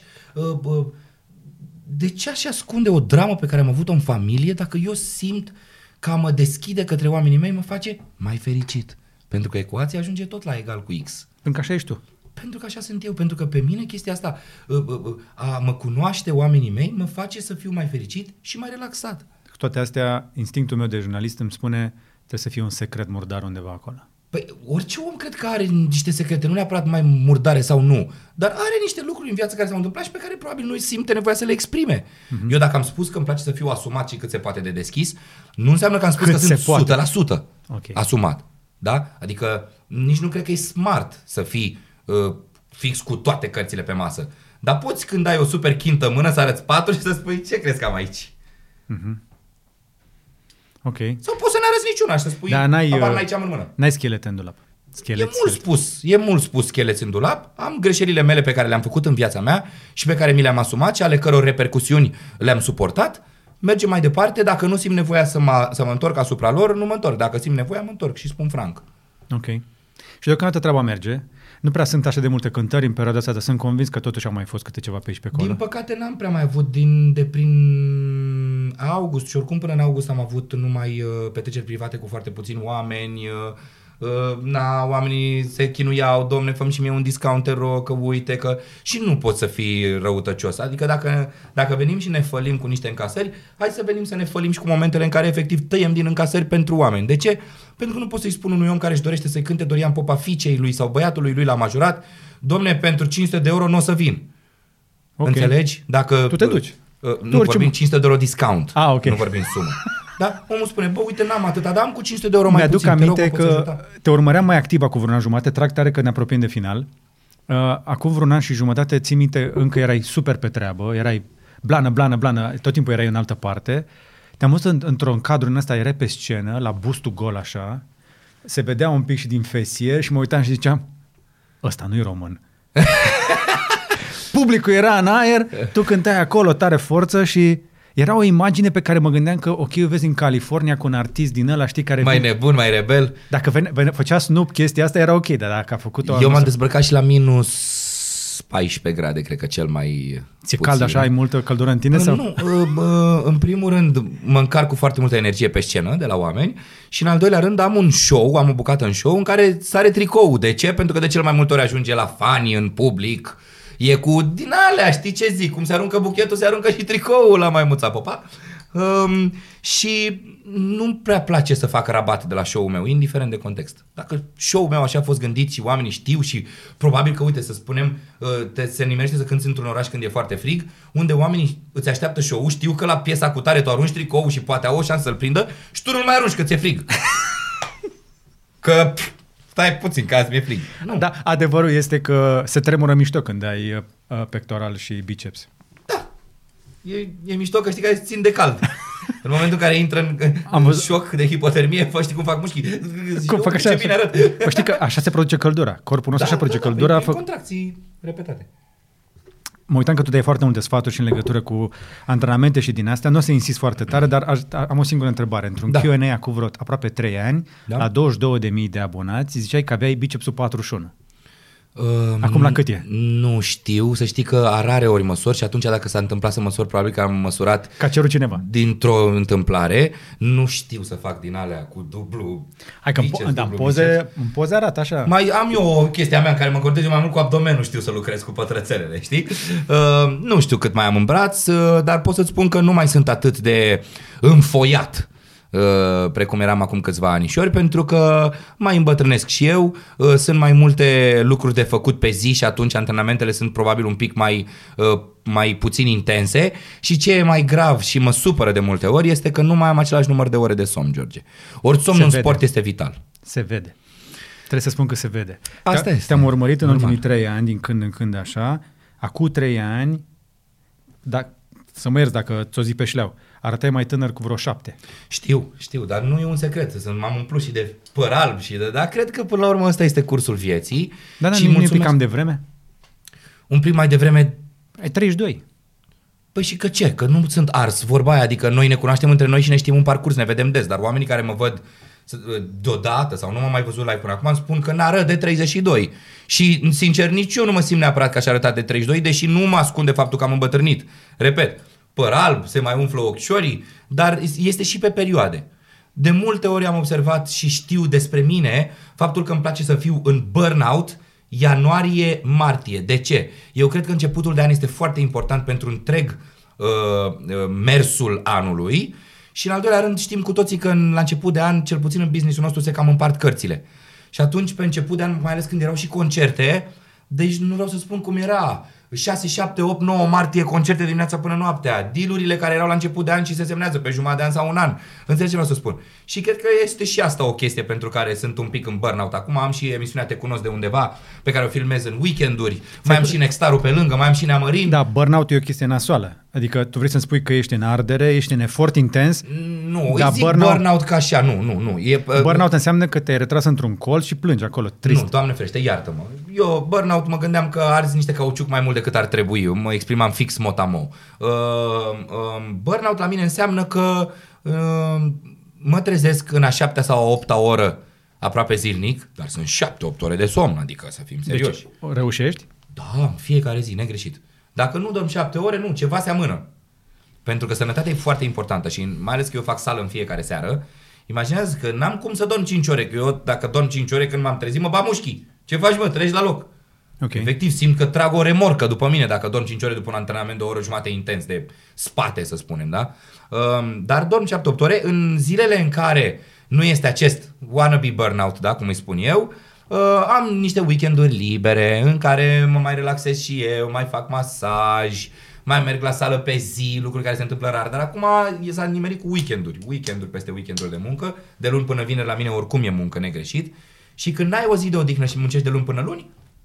De ce aș ascunde o dramă pe care am avut-o în familie dacă eu simt că a mă deschide către oamenii mei mă face mai fericit? Pentru că ecuația ajunge tot la egal cu X. Pentru că așa ești tu. Pentru că așa sunt eu. Pentru că pe mine chestia asta, a mă cunoaște oamenii mei, mă face să fiu mai fericit și mai relaxat. Cu toate astea, instinctul meu de jurnalist îmi spune trebuie să fie un secret murdar undeva acolo. Păi orice om cred că are niște secrete, nu neapărat mai murdare sau nu, dar are niște lucruri în viață care s-au întâmplat și pe care probabil nu simte nevoia să le exprime. Mm-hmm. Eu dacă am spus că îmi place să fiu asumat și cât se poate de deschis, nu înseamnă că am spus că sunt 100% asumat. Da? Adică nici nu cred că e smart să fii fix cu toate cărțile pe masă. Dar poți când ai o super chintă în mână să arăți patul și să spui ce crezi că am aici. Mhm. Ok. Sau poți să n-arăți niciuna și să spui, n-ai ce am în mână. N-ai schelete în dulap. E mult spus scheleți în dulap. Am greșelile mele pe care le-am făcut în viața mea și pe care mi le-am asumat și ale căror repercusiuni le-am suportat. Mergem mai departe. Dacă nu simt nevoia să mă întorc asupra lor, nu mă întorc. Dacă simt nevoia, mă întorc și spun franc. Ok. Și deocamdată treaba merge. Nu prea sunt așa de multe cântări în perioada asta, dar sunt convins că totuși au mai fost câte ceva pe aici pe acolo. Din păcate n-am prea mai avut de prin august și oricum până în august am avut numai petreceri private cu foarte puțini oameni. Oamenii se chinuiau, domne, fă-mi și mie un discount, te rog, că uite că... Și nu poți să fii răutăcios. Adică dacă venim și ne fălim cu niște încasări, hai să venim să ne fălim și cu momentele în care efectiv tăiem din încasări pentru oameni. De ce? Pentru că nu poți să-i spun unui om care își dorește să-i cânte Dorian Popa fiicei lui sau băiatului lui la majorat, domne, pentru 500 de euro nu o să vin. Okay. Înțelegi? Dacă tu te duci. Nu vorbim 500 de euro discount. Okay. Nu vorbim sumă. Da? Omul spune, bă, uite, n-am atâta, dar am cu 500 de euro mai puțin. Mi-aduc aminte că te urmăream mai activ cu vreun an jumate, trag tare că ne apropiem de final Acum vreun an și jumătate, ții minte, încă erai super pe treabă, erai blană, tot timpul erai în altă parte. Te-am văzut într-un cadru în ăsta, erai pe scenă, la bustul gol așa, se vedea un pic și din fesier și mă uitam și ziceam, ăsta nu-i român. Publicul era în aer, tu cântai acolo tare forță și era o imagine pe care mă gândeam că, ok, o vezi în California cu un artist din ăla, știi, care... Mai nebun, mai rebel. Dacă făcea Snoop chestia asta, era ok, dar dacă a făcut-o... Eu m-am dezbrăcat și la minus 14 grade, cred că cel mai Ți-e cald așa, ai multă căldură în tine? Sau? Nu, în primul rând mă încarc cu foarte multă energie pe scenă de la oameni și în al doilea rând am o bucată în show în care sare tricoul. De ce? Pentru că de cel mai multe ori ajunge la fani în public. E cu din alea, știi ce zic? Cum se aruncă buchetul, se aruncă și tricoul la Maimuța Popa. Și nu-mi prea place să fac rabat de la show-ul meu, indiferent de context. Dacă show-ul meu așa a fost gândit și oamenii știu și probabil că, uite, să spunem, se nimerește să cânti într-un oraș când e foarte frig, unde oamenii îți așteaptă show-ul, știu că la piesa cu tare tu arunci tricoul și poate au o șansă să-l prindă și tu nu mai arunci că ți-e frig. Că... stai puțin, că azi mi-e frig. Nu. Da, adevărul este că se tremură mișto când ai pectoral și biceps. Da. E mișto că știi că țin de cald. În momentul în care intră în șoc de hipotermie, știi cum fac mușchii. Cum fac așa? Ce bine arăt. Păi știi că așa se produce căldura. Corpul nostru așa produce căldura. Contracții repetate. Mă uitam că tu dai foarte multe sfaturi și în legătură cu antrenamente și din astea. Nu o să insist foarte tare, dar am o singură întrebare. Într-un Q&A acum vreo aproape 3 ani, la 22.000 de abonați, ziceai că aveai bicepsul 41. Acum la cât e? Nu știu, să știi că a rare ori măsori și atunci dacă s-a întâmplat să măsor, probabil că am măsurat ca cerut cineva. Dintr-o întâmplare. Nu știu să fac din alea cu dublu. Hai că în poze arată așa. Mai am eu o chestie a mea în care mă cortez mai mult cu abdomenul, știu să lucrez cu pătrățelele, știi? Nu știu cât mai am în braț, dar pot să-ți spun că nu mai sunt atât de înfoiat precum eram acum câțiva anișori, pentru că mai îmbătrânesc și eu, sunt mai multe lucruri de făcut pe zi și atunci antrenamentele sunt probabil un pic mai puțin intense și ce e mai grav și mă supără de multe ori este că nu mai am același număr de ore de somn, George. Ori somnul în sport este vital. Se vede. Trebuie să spun că se vede. Asta este. Te-am urmărit în ultimii 3 ani, din când în când așa. Acum 3 ani, să mă ierți dacă ți-o zic pe șleau, arătai mai tânăr cu vreo 7. Știu, dar nu e un secret. M-am umplut și de păr alb dar cred că până la urmă ăsta este cursul vieții. Dar nu e cam de vreme? Un pic mai devreme. Ai 32. Păi și că ce? Că nu sunt ars, vorba aia, adică noi ne cunoaștem între noi și ne știm un parcurs, ne vedem des, dar oamenii care mă văd deodată sau nu m-am mai văzut live până acum îmi spun că n-arăt de 32. Și sincer nici eu nu mă simt neapărat că aș arăta de 32, deși nu mă ascund de faptul că am îmbătrânit. Repet, păr alb, se mai umflă ochișorii, dar este și pe perioade. De multe ori am observat și știu despre mine faptul că îmi place să fiu în burnout ianuarie-martie. De ce? Eu cred că începutul de an este foarte important pentru întreg mersul anului și în al doilea rând știm cu toții că la început de an, cel puțin în business-ul nostru, se cam împart cărțile. Și atunci, pe început de an, mai ales când erau și concerte, deci nu vreau să spun cum era, 6, 7, 8, 9 martie, concerte dimineața până noaptea, deal-urile care erau la început de an și se semnează pe jumătate de an sau un an. Înțelegi ce vreau să spun? Și cred că este și asta o chestie pentru care sunt un pic în burnout. Acum am și emisiunea Te Cunosc de Undeva, pe care o filmez în weekenduri, mai am și Nextarul pe lângă, mai am și Neamărin. Da, burnout e o chestie nasoală. Adică tu vrei să-mi spui că ești în ardere, ești în efort intens. Nu, îi zic burnout ca așa, nu. Burnout înseamnă că te-ai retras într-un colț și plângi acolo, trist. Nu, Doamne ferește, iartă-mă. Eu, burnout, mă gândeam că arzi niște cauciuc mai mult decât ar trebui. Eu mă exprimam fix motamo. Burnout la mine înseamnă că mă trezesc în a 7-a sau a 8-a oră aproape zilnic, dar sunt 7-8 ore de somn, adică să fim serioși. Deci, reușești? Da, în fiecare zi, negreșit. Dacă nu dăm 7 ore, nu, ceva se amână. Pentru că sănătatea e foarte importantă și mai ales că eu fac sală în fiecare seară, imaginează că n-am cum să dorm 5 ore, că eu dacă dorm 5 ore când m-am trezit, mă bat mușchii. Ce faci, mă? Treci la loc. Okay. Efectiv, simt că trag o remorcă după mine dacă dorm 5 ore după un antrenament de o oră jumate intens de spate, să spunem, da? Dar dorm 7-8 ore în zilele în care nu este acest wannabe burnout, da, cum îi spun eu, am niște weekenduri libere în care mă mai relaxez și eu, mai fac masaj, mai merg la sală pe zi, lucruri care se întâmplă rar, dar acum s-a nimerit cu weekenduri peste weekenduri de muncă, de luni până vineri la mine oricum e muncă negreșit și când n-ai o zi de odihnă și muncești de luni până luni,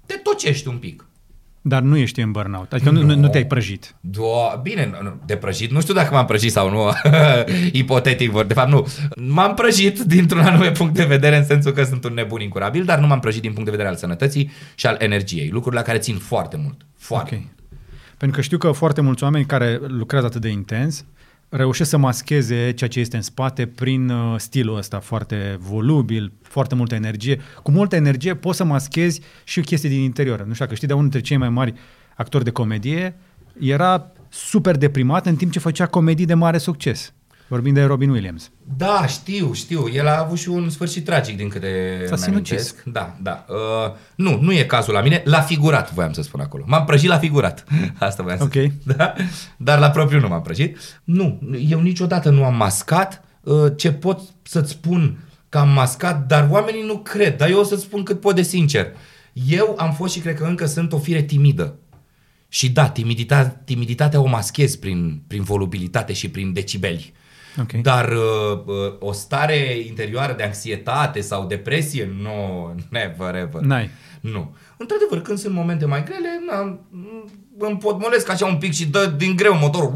te tocești un pic. Dar nu ești în burnout, adică nu te-ai prăjit. Bine, de prăjit, nu știu dacă m-am prăjit sau nu, ipotetic, de fapt nu. M-am prăjit dintr-un anume punct de vedere, în sensul că sunt un nebun incurabil, dar nu m-am prăjit din punct de vedere al sănătății și al energiei, lucruri la care țin foarte mult. Foarte mult. Pentru că știu că foarte mulți oameni care lucrează atât de intens reușesc să mascheze ceea ce este în spate prin stilul ăsta foarte volubil, foarte multă energie. Cu multă energie poți să maschezi și chestii din interior. Nu știu dacă știi, de unul dintre cei mai mari actori de comedie era super deprimat în timp ce făcea comedii de mare succes. Vorbim de Robin Williams. Da, știu. El a avut și un sfârșit tragic, din câte s-a sinucis. Da. Nu e cazul la mine. La figurat, voiam să spun acolo. M-am prăjit la figurat. Asta voiam să spun. Da? Dar la propriu nu m-am prăjit. Nu, eu niciodată nu am mascat. Ce pot să-ți spun că am mascat, dar oamenii nu cred. Dar eu o să-ți spun cât pot de sincer. Eu am fost și cred că încă sunt o fire timidă. Și da, timiditatea o maschez prin volubilitate și prin decibeli. Okay. Dar o stare interioară de anxietate sau depresie, no, never ever. N-ai. Nu. Într-adevăr, când sunt momente mai grele, îmi potmolesc așa un pic și dă din greu motorul.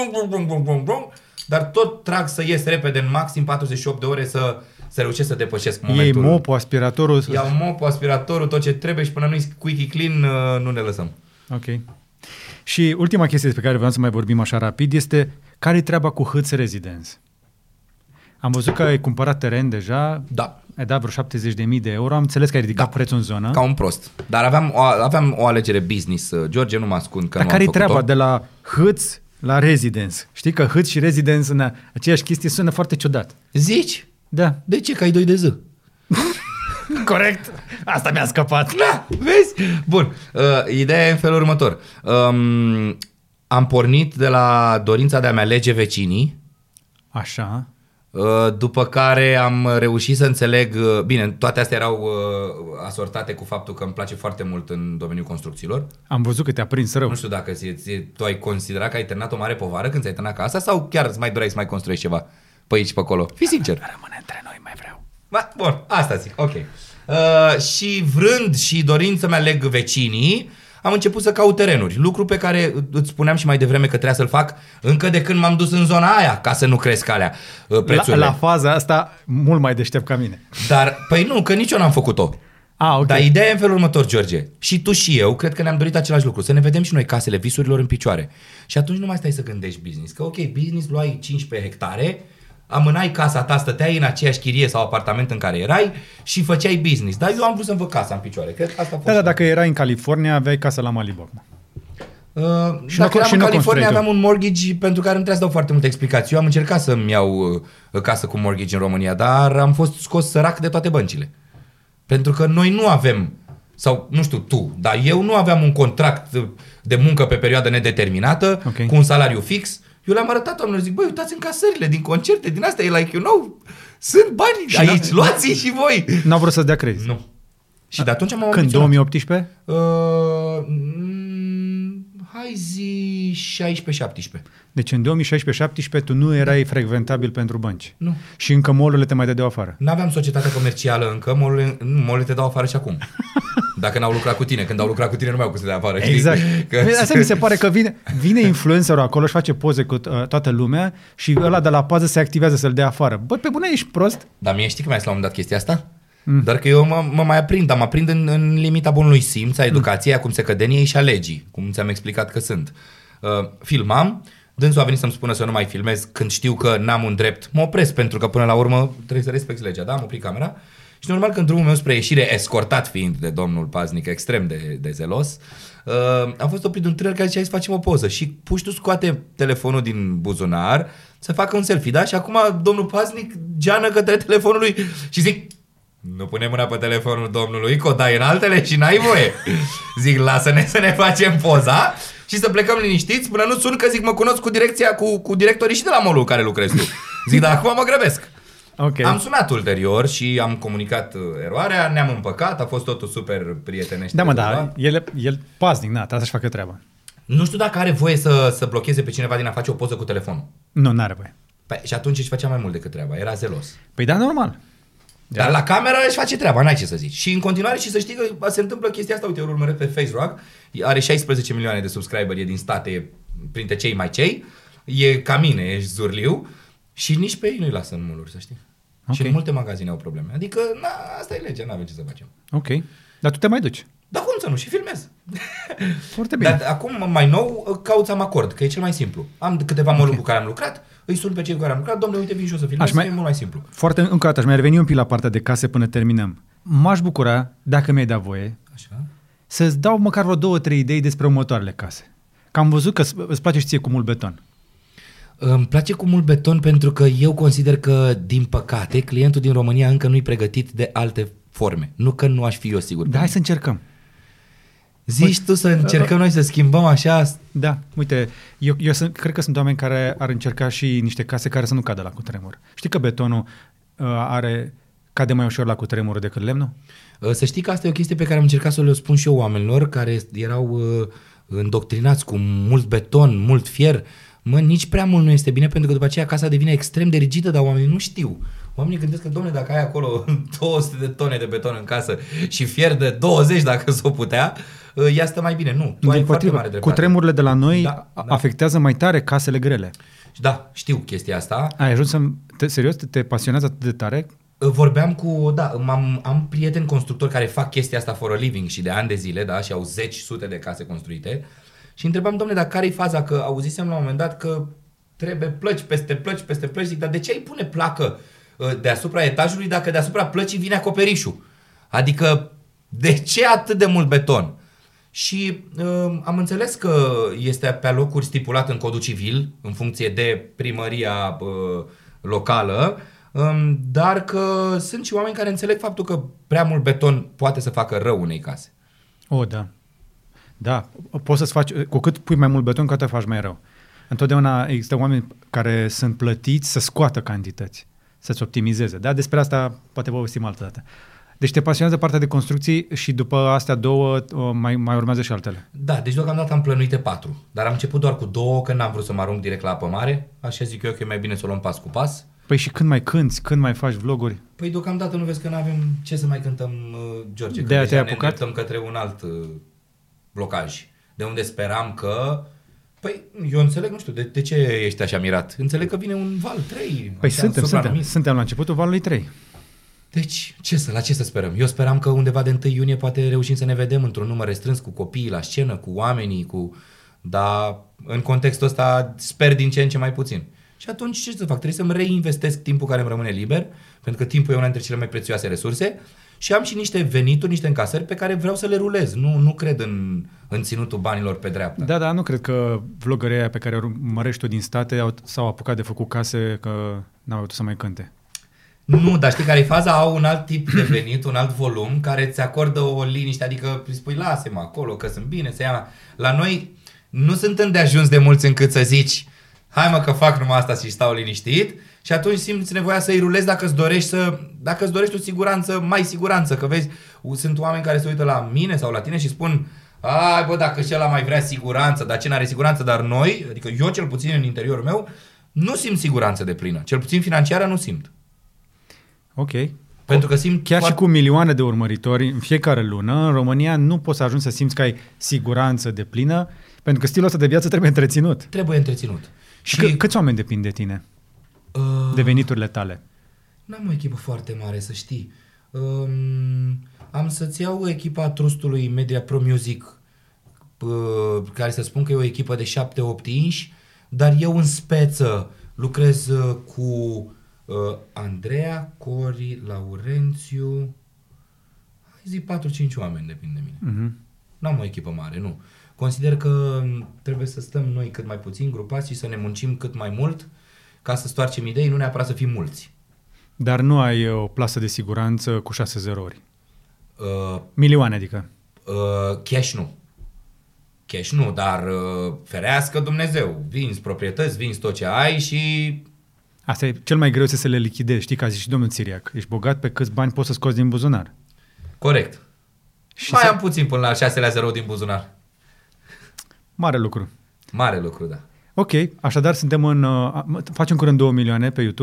Dar tot trag să ies repede, în maxim 48 de ore să reușesc să depășesc momentul. Iei mopul, aspiratorul. Iau mopul, aspiratorul, tot ce trebuie și până nu-i squeaky clean, nu ne lăsăm. Ok. Și ultima chestie despre care vreau să mai vorbim așa rapid este care-i treaba cu Hâț Residence? Am văzut că ai cumpărat teren deja. Da. Ai dat vreo 70.000 de euro. Am înțeles că ai ridicat prețul în zonă. Ca un prost. Dar aveam o alegere business, George, nu mă ascund că dar nu am făcut-o. Dar care-i treaba de la Hâț la Residence? Știi că Hâț și Residence în aceeași chestie sună foarte ciudat. Zici? Da. De ce? Că ai 2 de Z. Corect. Asta mi-a scăpat. Da, vezi? Bun. Ideea e în felul următor. Am pornit de la dorința de a-mi alege vecinii. Așa. După care am reușit să înțeleg, bine, toate astea erau asortate cu faptul că îmi place foarte mult în domeniul construcțiilor. Am văzut că te-a prins rău. Nu știu dacă tu ai considerat că ai terminat o mare povară când ți-ai terminat casa sau chiar îți mai doreai să mai construiești ceva pe aici, pe acolo? Fii sincer. Rămâne între noi, mai vreau. Bun, asta zic, ok. Și vrând și dorind să-mi aleg vecinii, am început să caut terenuri. Lucru pe care îți spuneam și mai devreme că trebuia să-l fac încă de când m-am dus în zona aia, ca să nu cresc alea prețurile. La faza asta, mult mai deștept ca mine. Dar, păi nu, că nici eu n-am făcut-o. Okay. Dar ideea e în felul următor, George. Și tu și eu, cred că ne-am dorit același lucru. Să ne vedem și noi casele visurilor în picioare. Și atunci nu mai stai să gândești business. Că ok, business, luai 15 hectare, amânai casa ta, stăteai în aceeași chirie sau apartament în care erai și făceai business. Dar eu am vrut să-mi văd casa în picioare. Cred că asta a fost. Da, dacă erai în California, aveai casa la Malibu. Dacă eram în California, aveam un mortgage pentru care nu trebuia să dau foarte multe explicații. Eu am încercat să-mi iau casă cu mortgage în România, dar am fost scos sărac de toate băncile. Pentru că noi nu avem, sau nu știu tu, dar eu nu aveam un contract de muncă pe perioadă nedeterminată, cu un salariu fix. Eu le-am arătat oamenilor, zic, băi, uitați în casările din concerte, din astea, e like, you know, sunt bani și aici, luați-i și voi. N-au vrut să-ți dea credit. Nu. Și de atunci m-am Când, 2018? Hai zi 16-17. Deci în 2016-17 tu nu erai frecventabil pentru bănci. Nu. Și încă mall-urile te mai dădeau afară. N-aveam societate comercială încă, mall-urile te dau afară și acum. Dacă n-au lucrat cu tine. Când au lucrat cu tine nu mai au cum să te dea afară. Exact. Știi? Asta mi se pare că vine influencerul acolo și face poze cu toată lumea și ăla de la pază se activează să-l dea afară. Bă, pe bune, ești prost? Dar mie știi că mi-a la un moment dat chestia asta? Doar că eu mă mai aprind, dar mă aprind în limita bunului simț, a educației, cum se cădeniei și a legii, cum ți-am explicat că sunt. Filmam, dânsul a venit să-mi spună să nu mai filmez când știu că n-am un drept. Mă opresc pentru că până la urmă trebuie să respect legea, da? Am oprit camera și normal că în drumul meu spre ieșire, escortat fiind de domnul paznic extrem de zelos, am fost oprit de un tânăr care zicea să facem o poză și puși tu scoate telefonul din buzunar să facă un selfie, da? Și acum domnul paznic geană către telefonul lui și zic: nu pune mâna pe telefonul domnului, că o dai în altele și n-ai voie. Zic, lasă-ne să ne facem poza și să plecăm liniștiți până nu sun, că zic, mă cunosc cu direcția, cu directorii și de la mall-ul care lucrezi tu. Zic, dar acum mă grăbesc. Okay. Am sunat ulterior și am comunicat eroarea, ne-am împăcat, a fost totul super prietenește. Da, mă, da, el paznic, na, trebuie să-și facă treaba. Nu știu dacă are voie să blocheze pe cineva din a face o poză cu telefonul. Nu, n-are voie. Păi, și atunci își făcea mai mult decât treaba, era zelos. Păi da, normal. Dar la cameră își face treaba, n-ai ce să zici. Și în continuare și să știi că se întâmplă chestia asta, uite, eu urmăresc pe FaceRock, are 16 milioane de subscriberi, e din state, printre cei mai cei, e ca mine, e zurliu și nici pe ei nu-i lasă în muluri, să știi. Okay. Și în multe magazine au probleme. Adică, asta e legea, n-avem ce să facem. Ok. Dar tu te mai duci. Da, cum să nu? Și filmez. Foarte bine. Dar acum, mai nou, caut să-mi acord, că e cel mai simplu. Am câteva măluri cu care am lucrat, îi sun pe cei cu care am lucrat, domnule, uite, vin și eu să filmez, e mult mai simplu. Încă o dată, aș mai reveni un pic la partea de case până terminăm. M-aș bucura, dacă mi-ai dat voie, așa, să-ți dau măcar vreo 2-3 idei despre următoarele case. Că am văzut că îți place și ție cu mult beton. Îmi place cu mult beton pentru că eu consider că, din păcate, clientul din România încă nu-i pregătit de alte forme. Nu că nu aș fi eu sigur. Da, hai să încercăm. Zici tu să încercăm noi să schimbăm așa? Da, uite, eu cred că sunt oameni care ar încerca și niște case care să nu cadă la cutremur. Știi că betonul cade mai ușor la cutremur decât lemnul? Să știi că asta e o chestie pe care am încercat să le spun și eu oamenilor care erau îndoctrinați cu mult beton, mult fier. Nici prea mult nu este bine, pentru că după aceea casa devine extrem de rigidă, dar oamenii nu știu. Oamenii gândesc că, dom'le, dacă ai acolo 200 de tone de beton în casă și fier de 20 dacă s-o putea, ea stă mai bine. Nu, tu ai foarte mare dreptate. Cutremurile de la noi afectează mai tare casele grele. Da, știu chestia asta. Ai ajuns serios, te pasionează atât de tare? Vorbeam am prieteni constructori care fac chestia asta for a living și de ani de zile, da, și au sute de case construite. Și întrebam, dom'le, dar care-i faza? Că auzisem la un moment dat că trebuie plăci peste plăci, peste plăci. Zic, dar de ce îi pune placă deasupra etajului dacă deasupra plăcii vine acoperișul? Adică, de ce atât de mult beton? Și am înțeles că este pe locuri stipulat în codul civil, în funcție de primăria locală, dar că sunt și oameni care înțeleg faptul că prea mult beton poate să facă rău unei case. Da. Da, poți să-ți faci, cu cât pui mai mult beton, cu atât faci mai rău. Întotdeauna există oameni care sunt plătiți să scoată cantități, să-ți optimizeze. Da, despre asta poate povestim altă dată. Deci te pasionează partea de construcții și după astea 2 mai urmează și altele. Da, deci deocamdată am plănuite 4, dar am început doar cu 2, că n-am vrut să mă arunc direct la apă mare, așa zic eu că e mai bine să o luăm pas cu pas. Păi și când mai cânti, când mai faci vloguri? Păi deocamdată nu vezi că n-avem ce să mai cântăm, George, că de-aia deja ne îndreptăm către un alt blocaj, de unde speram că... Păi, eu înțeleg, nu știu, de ce ești așa mirat? Înțeleg că vine un val 3. Păi suntem la începutul valului 3. Deci, la ce să sperăm? Eu speram că undeva de 1 iunie poate reușim să ne vedem într-un număr restrâns cu copiii la scenă, cu oamenii, dar în contextul ăsta sper din ce în ce mai puțin. Și atunci ce să fac? Trebuie să-mi reinvestesc timpul care îmi rămâne liber, pentru că timpul e una dintre cele mai prețioase resurse și am și niște venituri, niște încasări pe care vreau să le rulez. Nu cred în ținutul banilor pe dreapta. Da, nu cred că vlogării aia pe care urmărești tu din state s-au apucat de făcut case că n-au putut să mai cânte. Nu, dar știi care e faza? Au un alt tip de venit, un alt volum care îți acordă o liniște, adică îi spui lasă-mă acolo că sunt bine, să ia. La noi nu sunt îndeajuns de mulți încât să zici hai mă că fac numai asta și stau liniștit și atunci simți nevoia să-i rulezi dacă îți dorești o siguranță, că vezi, sunt oameni care se uită la mine sau la tine și spun ai bă, dacă și ăla mai vrea siguranță, dar ce n-are siguranță, dar noi, adică eu cel puțin în interiorul meu, nu simt siguranță de plină, cel puțin financiară nu simt. Ok. Pentru că simt chiar și cu milioane de urmăritori în fiecare lună, în România nu poți să ajungi să simți că ai siguranță de plină, pentru că stilul ăsta de viață trebuie întreținut. Trebuie întreținut. Și câți oameni depind de tine? De veniturile tale? N-am o echipă foarte mare, să știi. Am să-ți iau echipa trustului Media Pro Music, care să spun că e o echipă de 7-8 inși, dar eu în speță lucrez cu Andreea, Cori, Laurențiu, hai zi 4-5 oameni depind de mine. Uh-huh. N-am o echipă mare, nu. Consider că trebuie să stăm noi cât mai puțin grupați și să ne muncim cât mai mult ca să stoarcem idei, nu neapărat să fim mulți. Dar nu ai o plasă de siguranță cu 6 zerouri? Milioane, adică? Cash nu, dar ferească Dumnezeu. Vinzi proprietăți, vinzi tot ce ai și... Asta e cel mai greu să le lichidezi. Știi că a zis și domnul Țiriac. Ești bogat, pe câți bani poți să scoți din buzunar? Corect. Și mai am puțin până la 6 la 0 din buzunar. Mare lucru. Mare lucru, da. Ok, așadar facem curând 2 milioane pe YouTube.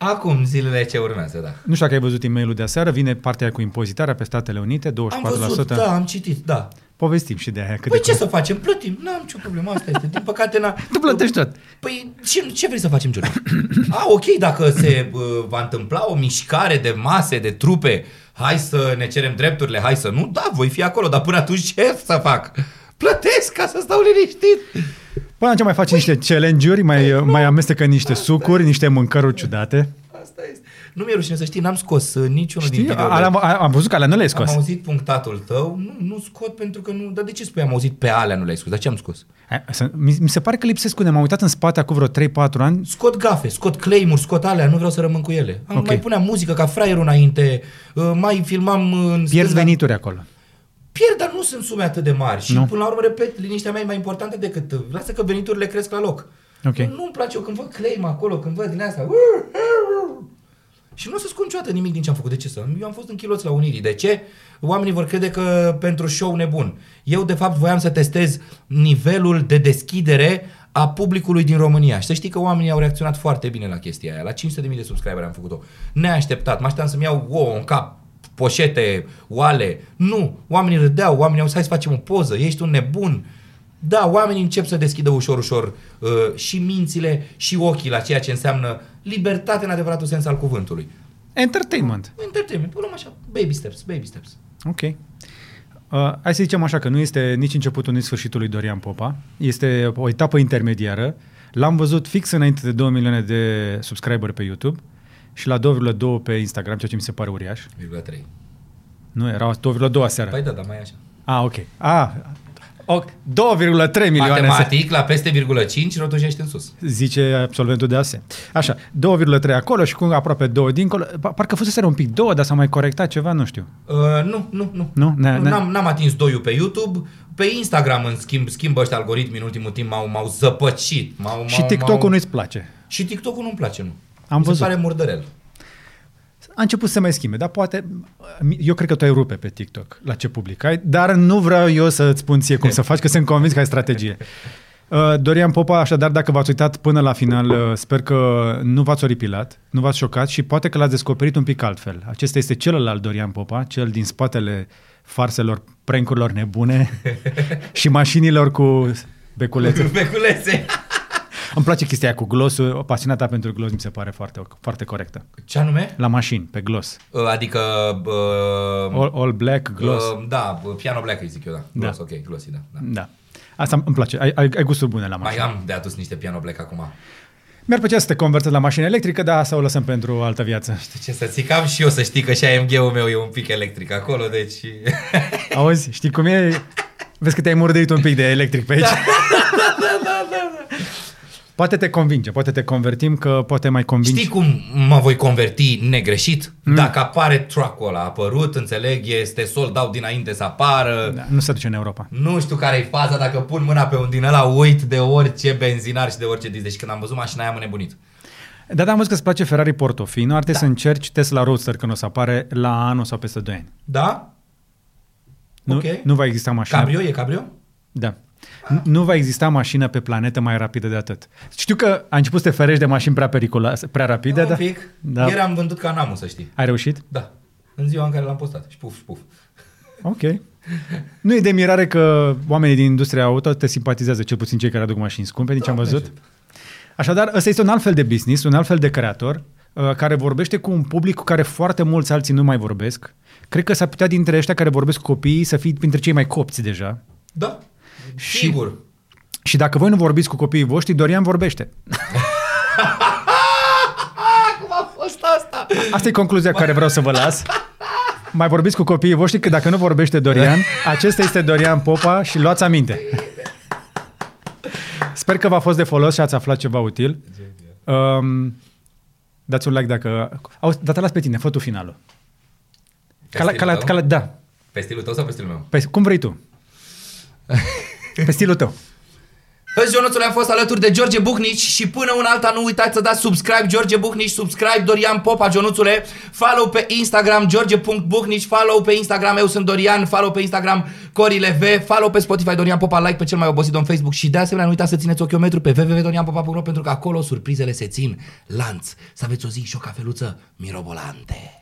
Acum, zilele ce urmează, da. Nu știu dacă ai văzut e-mailul de aseară, vine partea cu impozitarea pe Statele Unite, 24%. Am văzut, da, am citit, da. Povestim și de aia. Păi ce să facem? Plătim. N-am nicio problemă, asta este. Din păcate, Tu plătești tot. Păi ce vrei să facem, George? Ok, dacă se va întâmpla o mișcare de mase, de trupe, hai să ne cerem drepturile, hai să nu, da, voi fi acolo, dar până atunci ce să fac? Plătesc ca să stau liniștit. Până ce mai faci niște challenge-uri, mai amestecă niște sucuri, niște mâncăruri ciudate. Asta este. Nu mi-e rușine să știi, n-am scos niciunul din videourile. Am văzut că alea nu le-ai scos. Am auzit punctatul tău, nu scot pentru că nu... Dar de ce spui am auzit pe alea nu le-ai scos? Dar ce am scos? Mi se pare că lipsesc unde m-am uitat în spate acum vreo 3-4 ani. Scot gafe, scot claim-uri, scot alea, nu vreau să rămân cu ele. Mai puneam muzică ca fraierul înainte, mai filmam în pierzi venituri acolo. Pierd, dar nu sunt sume atât de mari. Și până la urmă, repet, liniștea mea e mai importantă decât... Lasă că veniturile cresc la loc. Okay. Nu-mi place eu când văd claim acolo, când văd din asta... Și nu o să scot niciodată nimic din ce am făcut. De ce să? Eu am fost închiloți la Unirii. De ce? Oamenii vor crede că pentru show nebun. Eu, de fapt, voiam să testez nivelul de deschidere a publicului din România. Și să știi că oamenii au reacționat foarte bine la chestia aia. La 500.000 de subscriberi am făcut-o. Neașteptat. Mă așteptam să-mi iau ouă în cap, poșete, oale. Nu. Oamenii râdeau. Oamenii au zis, hai să facem o poză. Ești un nebun. Da, oamenii încep să deschidă ușor și mințile și ochii la ceea ce înseamnă libertate în adevăratul sens al cuvântului. Entertainment. Entertainment. Luăm așa, baby steps. Ok. Hai să zicem așa că nu este nici începutul, nici sfârșitul lui Dorian Popa. Este o etapă intermediară. L-am văzut fix înainte de 2 milioane de subscriberi pe YouTube și la 2,2 pe Instagram, ceea ce mi se pare uriaș. 1,3. Nu, erau 2,2 aseară. Păi da, mai e așa. Ok. 2,3 milioane. Matematic, la peste 1,5 rotunjește în sus. Zice absolventul de ASE. Așa, 2,3 acolo și cu aproape 2 dincolo. Parcă fusese un pic 2, dar s-a mai corectat ceva, nu știu. Nu? N-am atins 2 pe YouTube. Pe Instagram, în schimb, schimbă ăștia algoritmii în ultimul timp, m-au zăpăcit. Și TikTok-ul nu-ți place? Și TikTok-ul nu-mi place, nu. Am văzut. Se pare murdărel. A început să mai schimbe, dar poate, eu cred că tu ai rupe pe TikTok la ce publicai, dar nu vreau eu să-ți spun ție cum să faci, că sunt convins că ai strategie. Dorian Popa, așadar, dacă v-ați uitat până la final, sper că nu v-ați oripilat, nu v-ați șocat și poate că l-ați descoperit un pic altfel. Acesta este celălalt Dorian Popa, cel din spatele farselor, prank-urilor nebune și mașinilor cu beculețe. Beculețe! Îmi place chestia aia cu glosul, o pasionata pentru glos mi se pare foarte, foarte corectă. Ce anume? La mașini, pe glos. Adică... all black, gloss. Da, piano black îi zic eu, da. Gloss, ok, glossy, da. Asta îmi place, ai gusturi bune la mașini. Mai am de adus niște piano black acum. Mi-ar plăcea să te convertezi la mașină electrică, dar asta o lăsăm pentru altă viață. Știi ce să zic? Am și eu să știi că și AMG-ul meu e un pic electric acolo, deci... Auzi, știi cum e? Vezi că te-ai murdărit un pic de electric pe aici. Da. Poate te convinge, poate te convertim, că poate mai convingi. Știi cum mă voi converti negreșit? Dacă apare truck-ul ăla, a apărut, înțeleg, este sold out dinainte să apară. Da, nu se duce în Europa. Nu știu care e faza, dacă pun mâna pe un din ăla, uit de orice benzinar și de orice diesel. Deci când am văzut mașina aia, am nebunit. Da, am văzut că îți place Ferrari Portofino, ar trebui să încerci Tesla Roadster când o să apare la anul sau peste 2 ani. Da? Nu va exista mașină. Cabrio? E cabrio? Da. Nu va exista mașină pe planetă mai rapidă de atât. Știu că ai început să te ferești de mașini prea periculoase, prea rapide, un pic. Da. Ieri am vândut Canamul, să știi. Ai reușit? Da. În ziua în care l-am postat. Și puf. Ok. Nu e de mirare că oamenii din industria auto te simpatizează, cel puțin cei care aduc mașini scumpe, din ce am văzut. Așadar, ăsta este un alt fel de business, un alt fel de creator, care vorbește cu un public cu care foarte mulți alții nu mai vorbesc. Cred că s-ar putea dintre ăștia care vorbesc cu copiii să fii printre cei mai copți deja. Da. Sigur. Și dacă voi nu vorbiți cu copiii voștri, Dorian vorbește. Cum a fost asta? Asta e concluzia care vreau să vă las. Mai vorbiți cu copiii voștri, că dacă nu vorbește Dorian, acesta este Dorian Popa și luați aminte. Sper că v-a fost de folos și ați aflat ceva util. Dați un like dacă... Dar te las pe tine, fă tu finalul. Da. Pe stilul tău sau pe stilul meu? Cum vrei tu. Pe stilul tău. Ionuțule, am fost alături de George Bucnici și până una alta nu uitați să dați subscribe George Bucnici, subscribe Dorian Popa, Ionuțule, follow pe Instagram George.Bucnici, follow pe Instagram Eu sunt Dorian, follow pe Instagram Corilev, follow pe Spotify Dorian Popa, like pe cel mai obosit în Facebook și de asemenea nu uitați să țineți ochiometru pe www.dorianpopa.ro pentru că acolo surprizele se țin lanț. Să aveți o zi și o cafeluță mirobolante.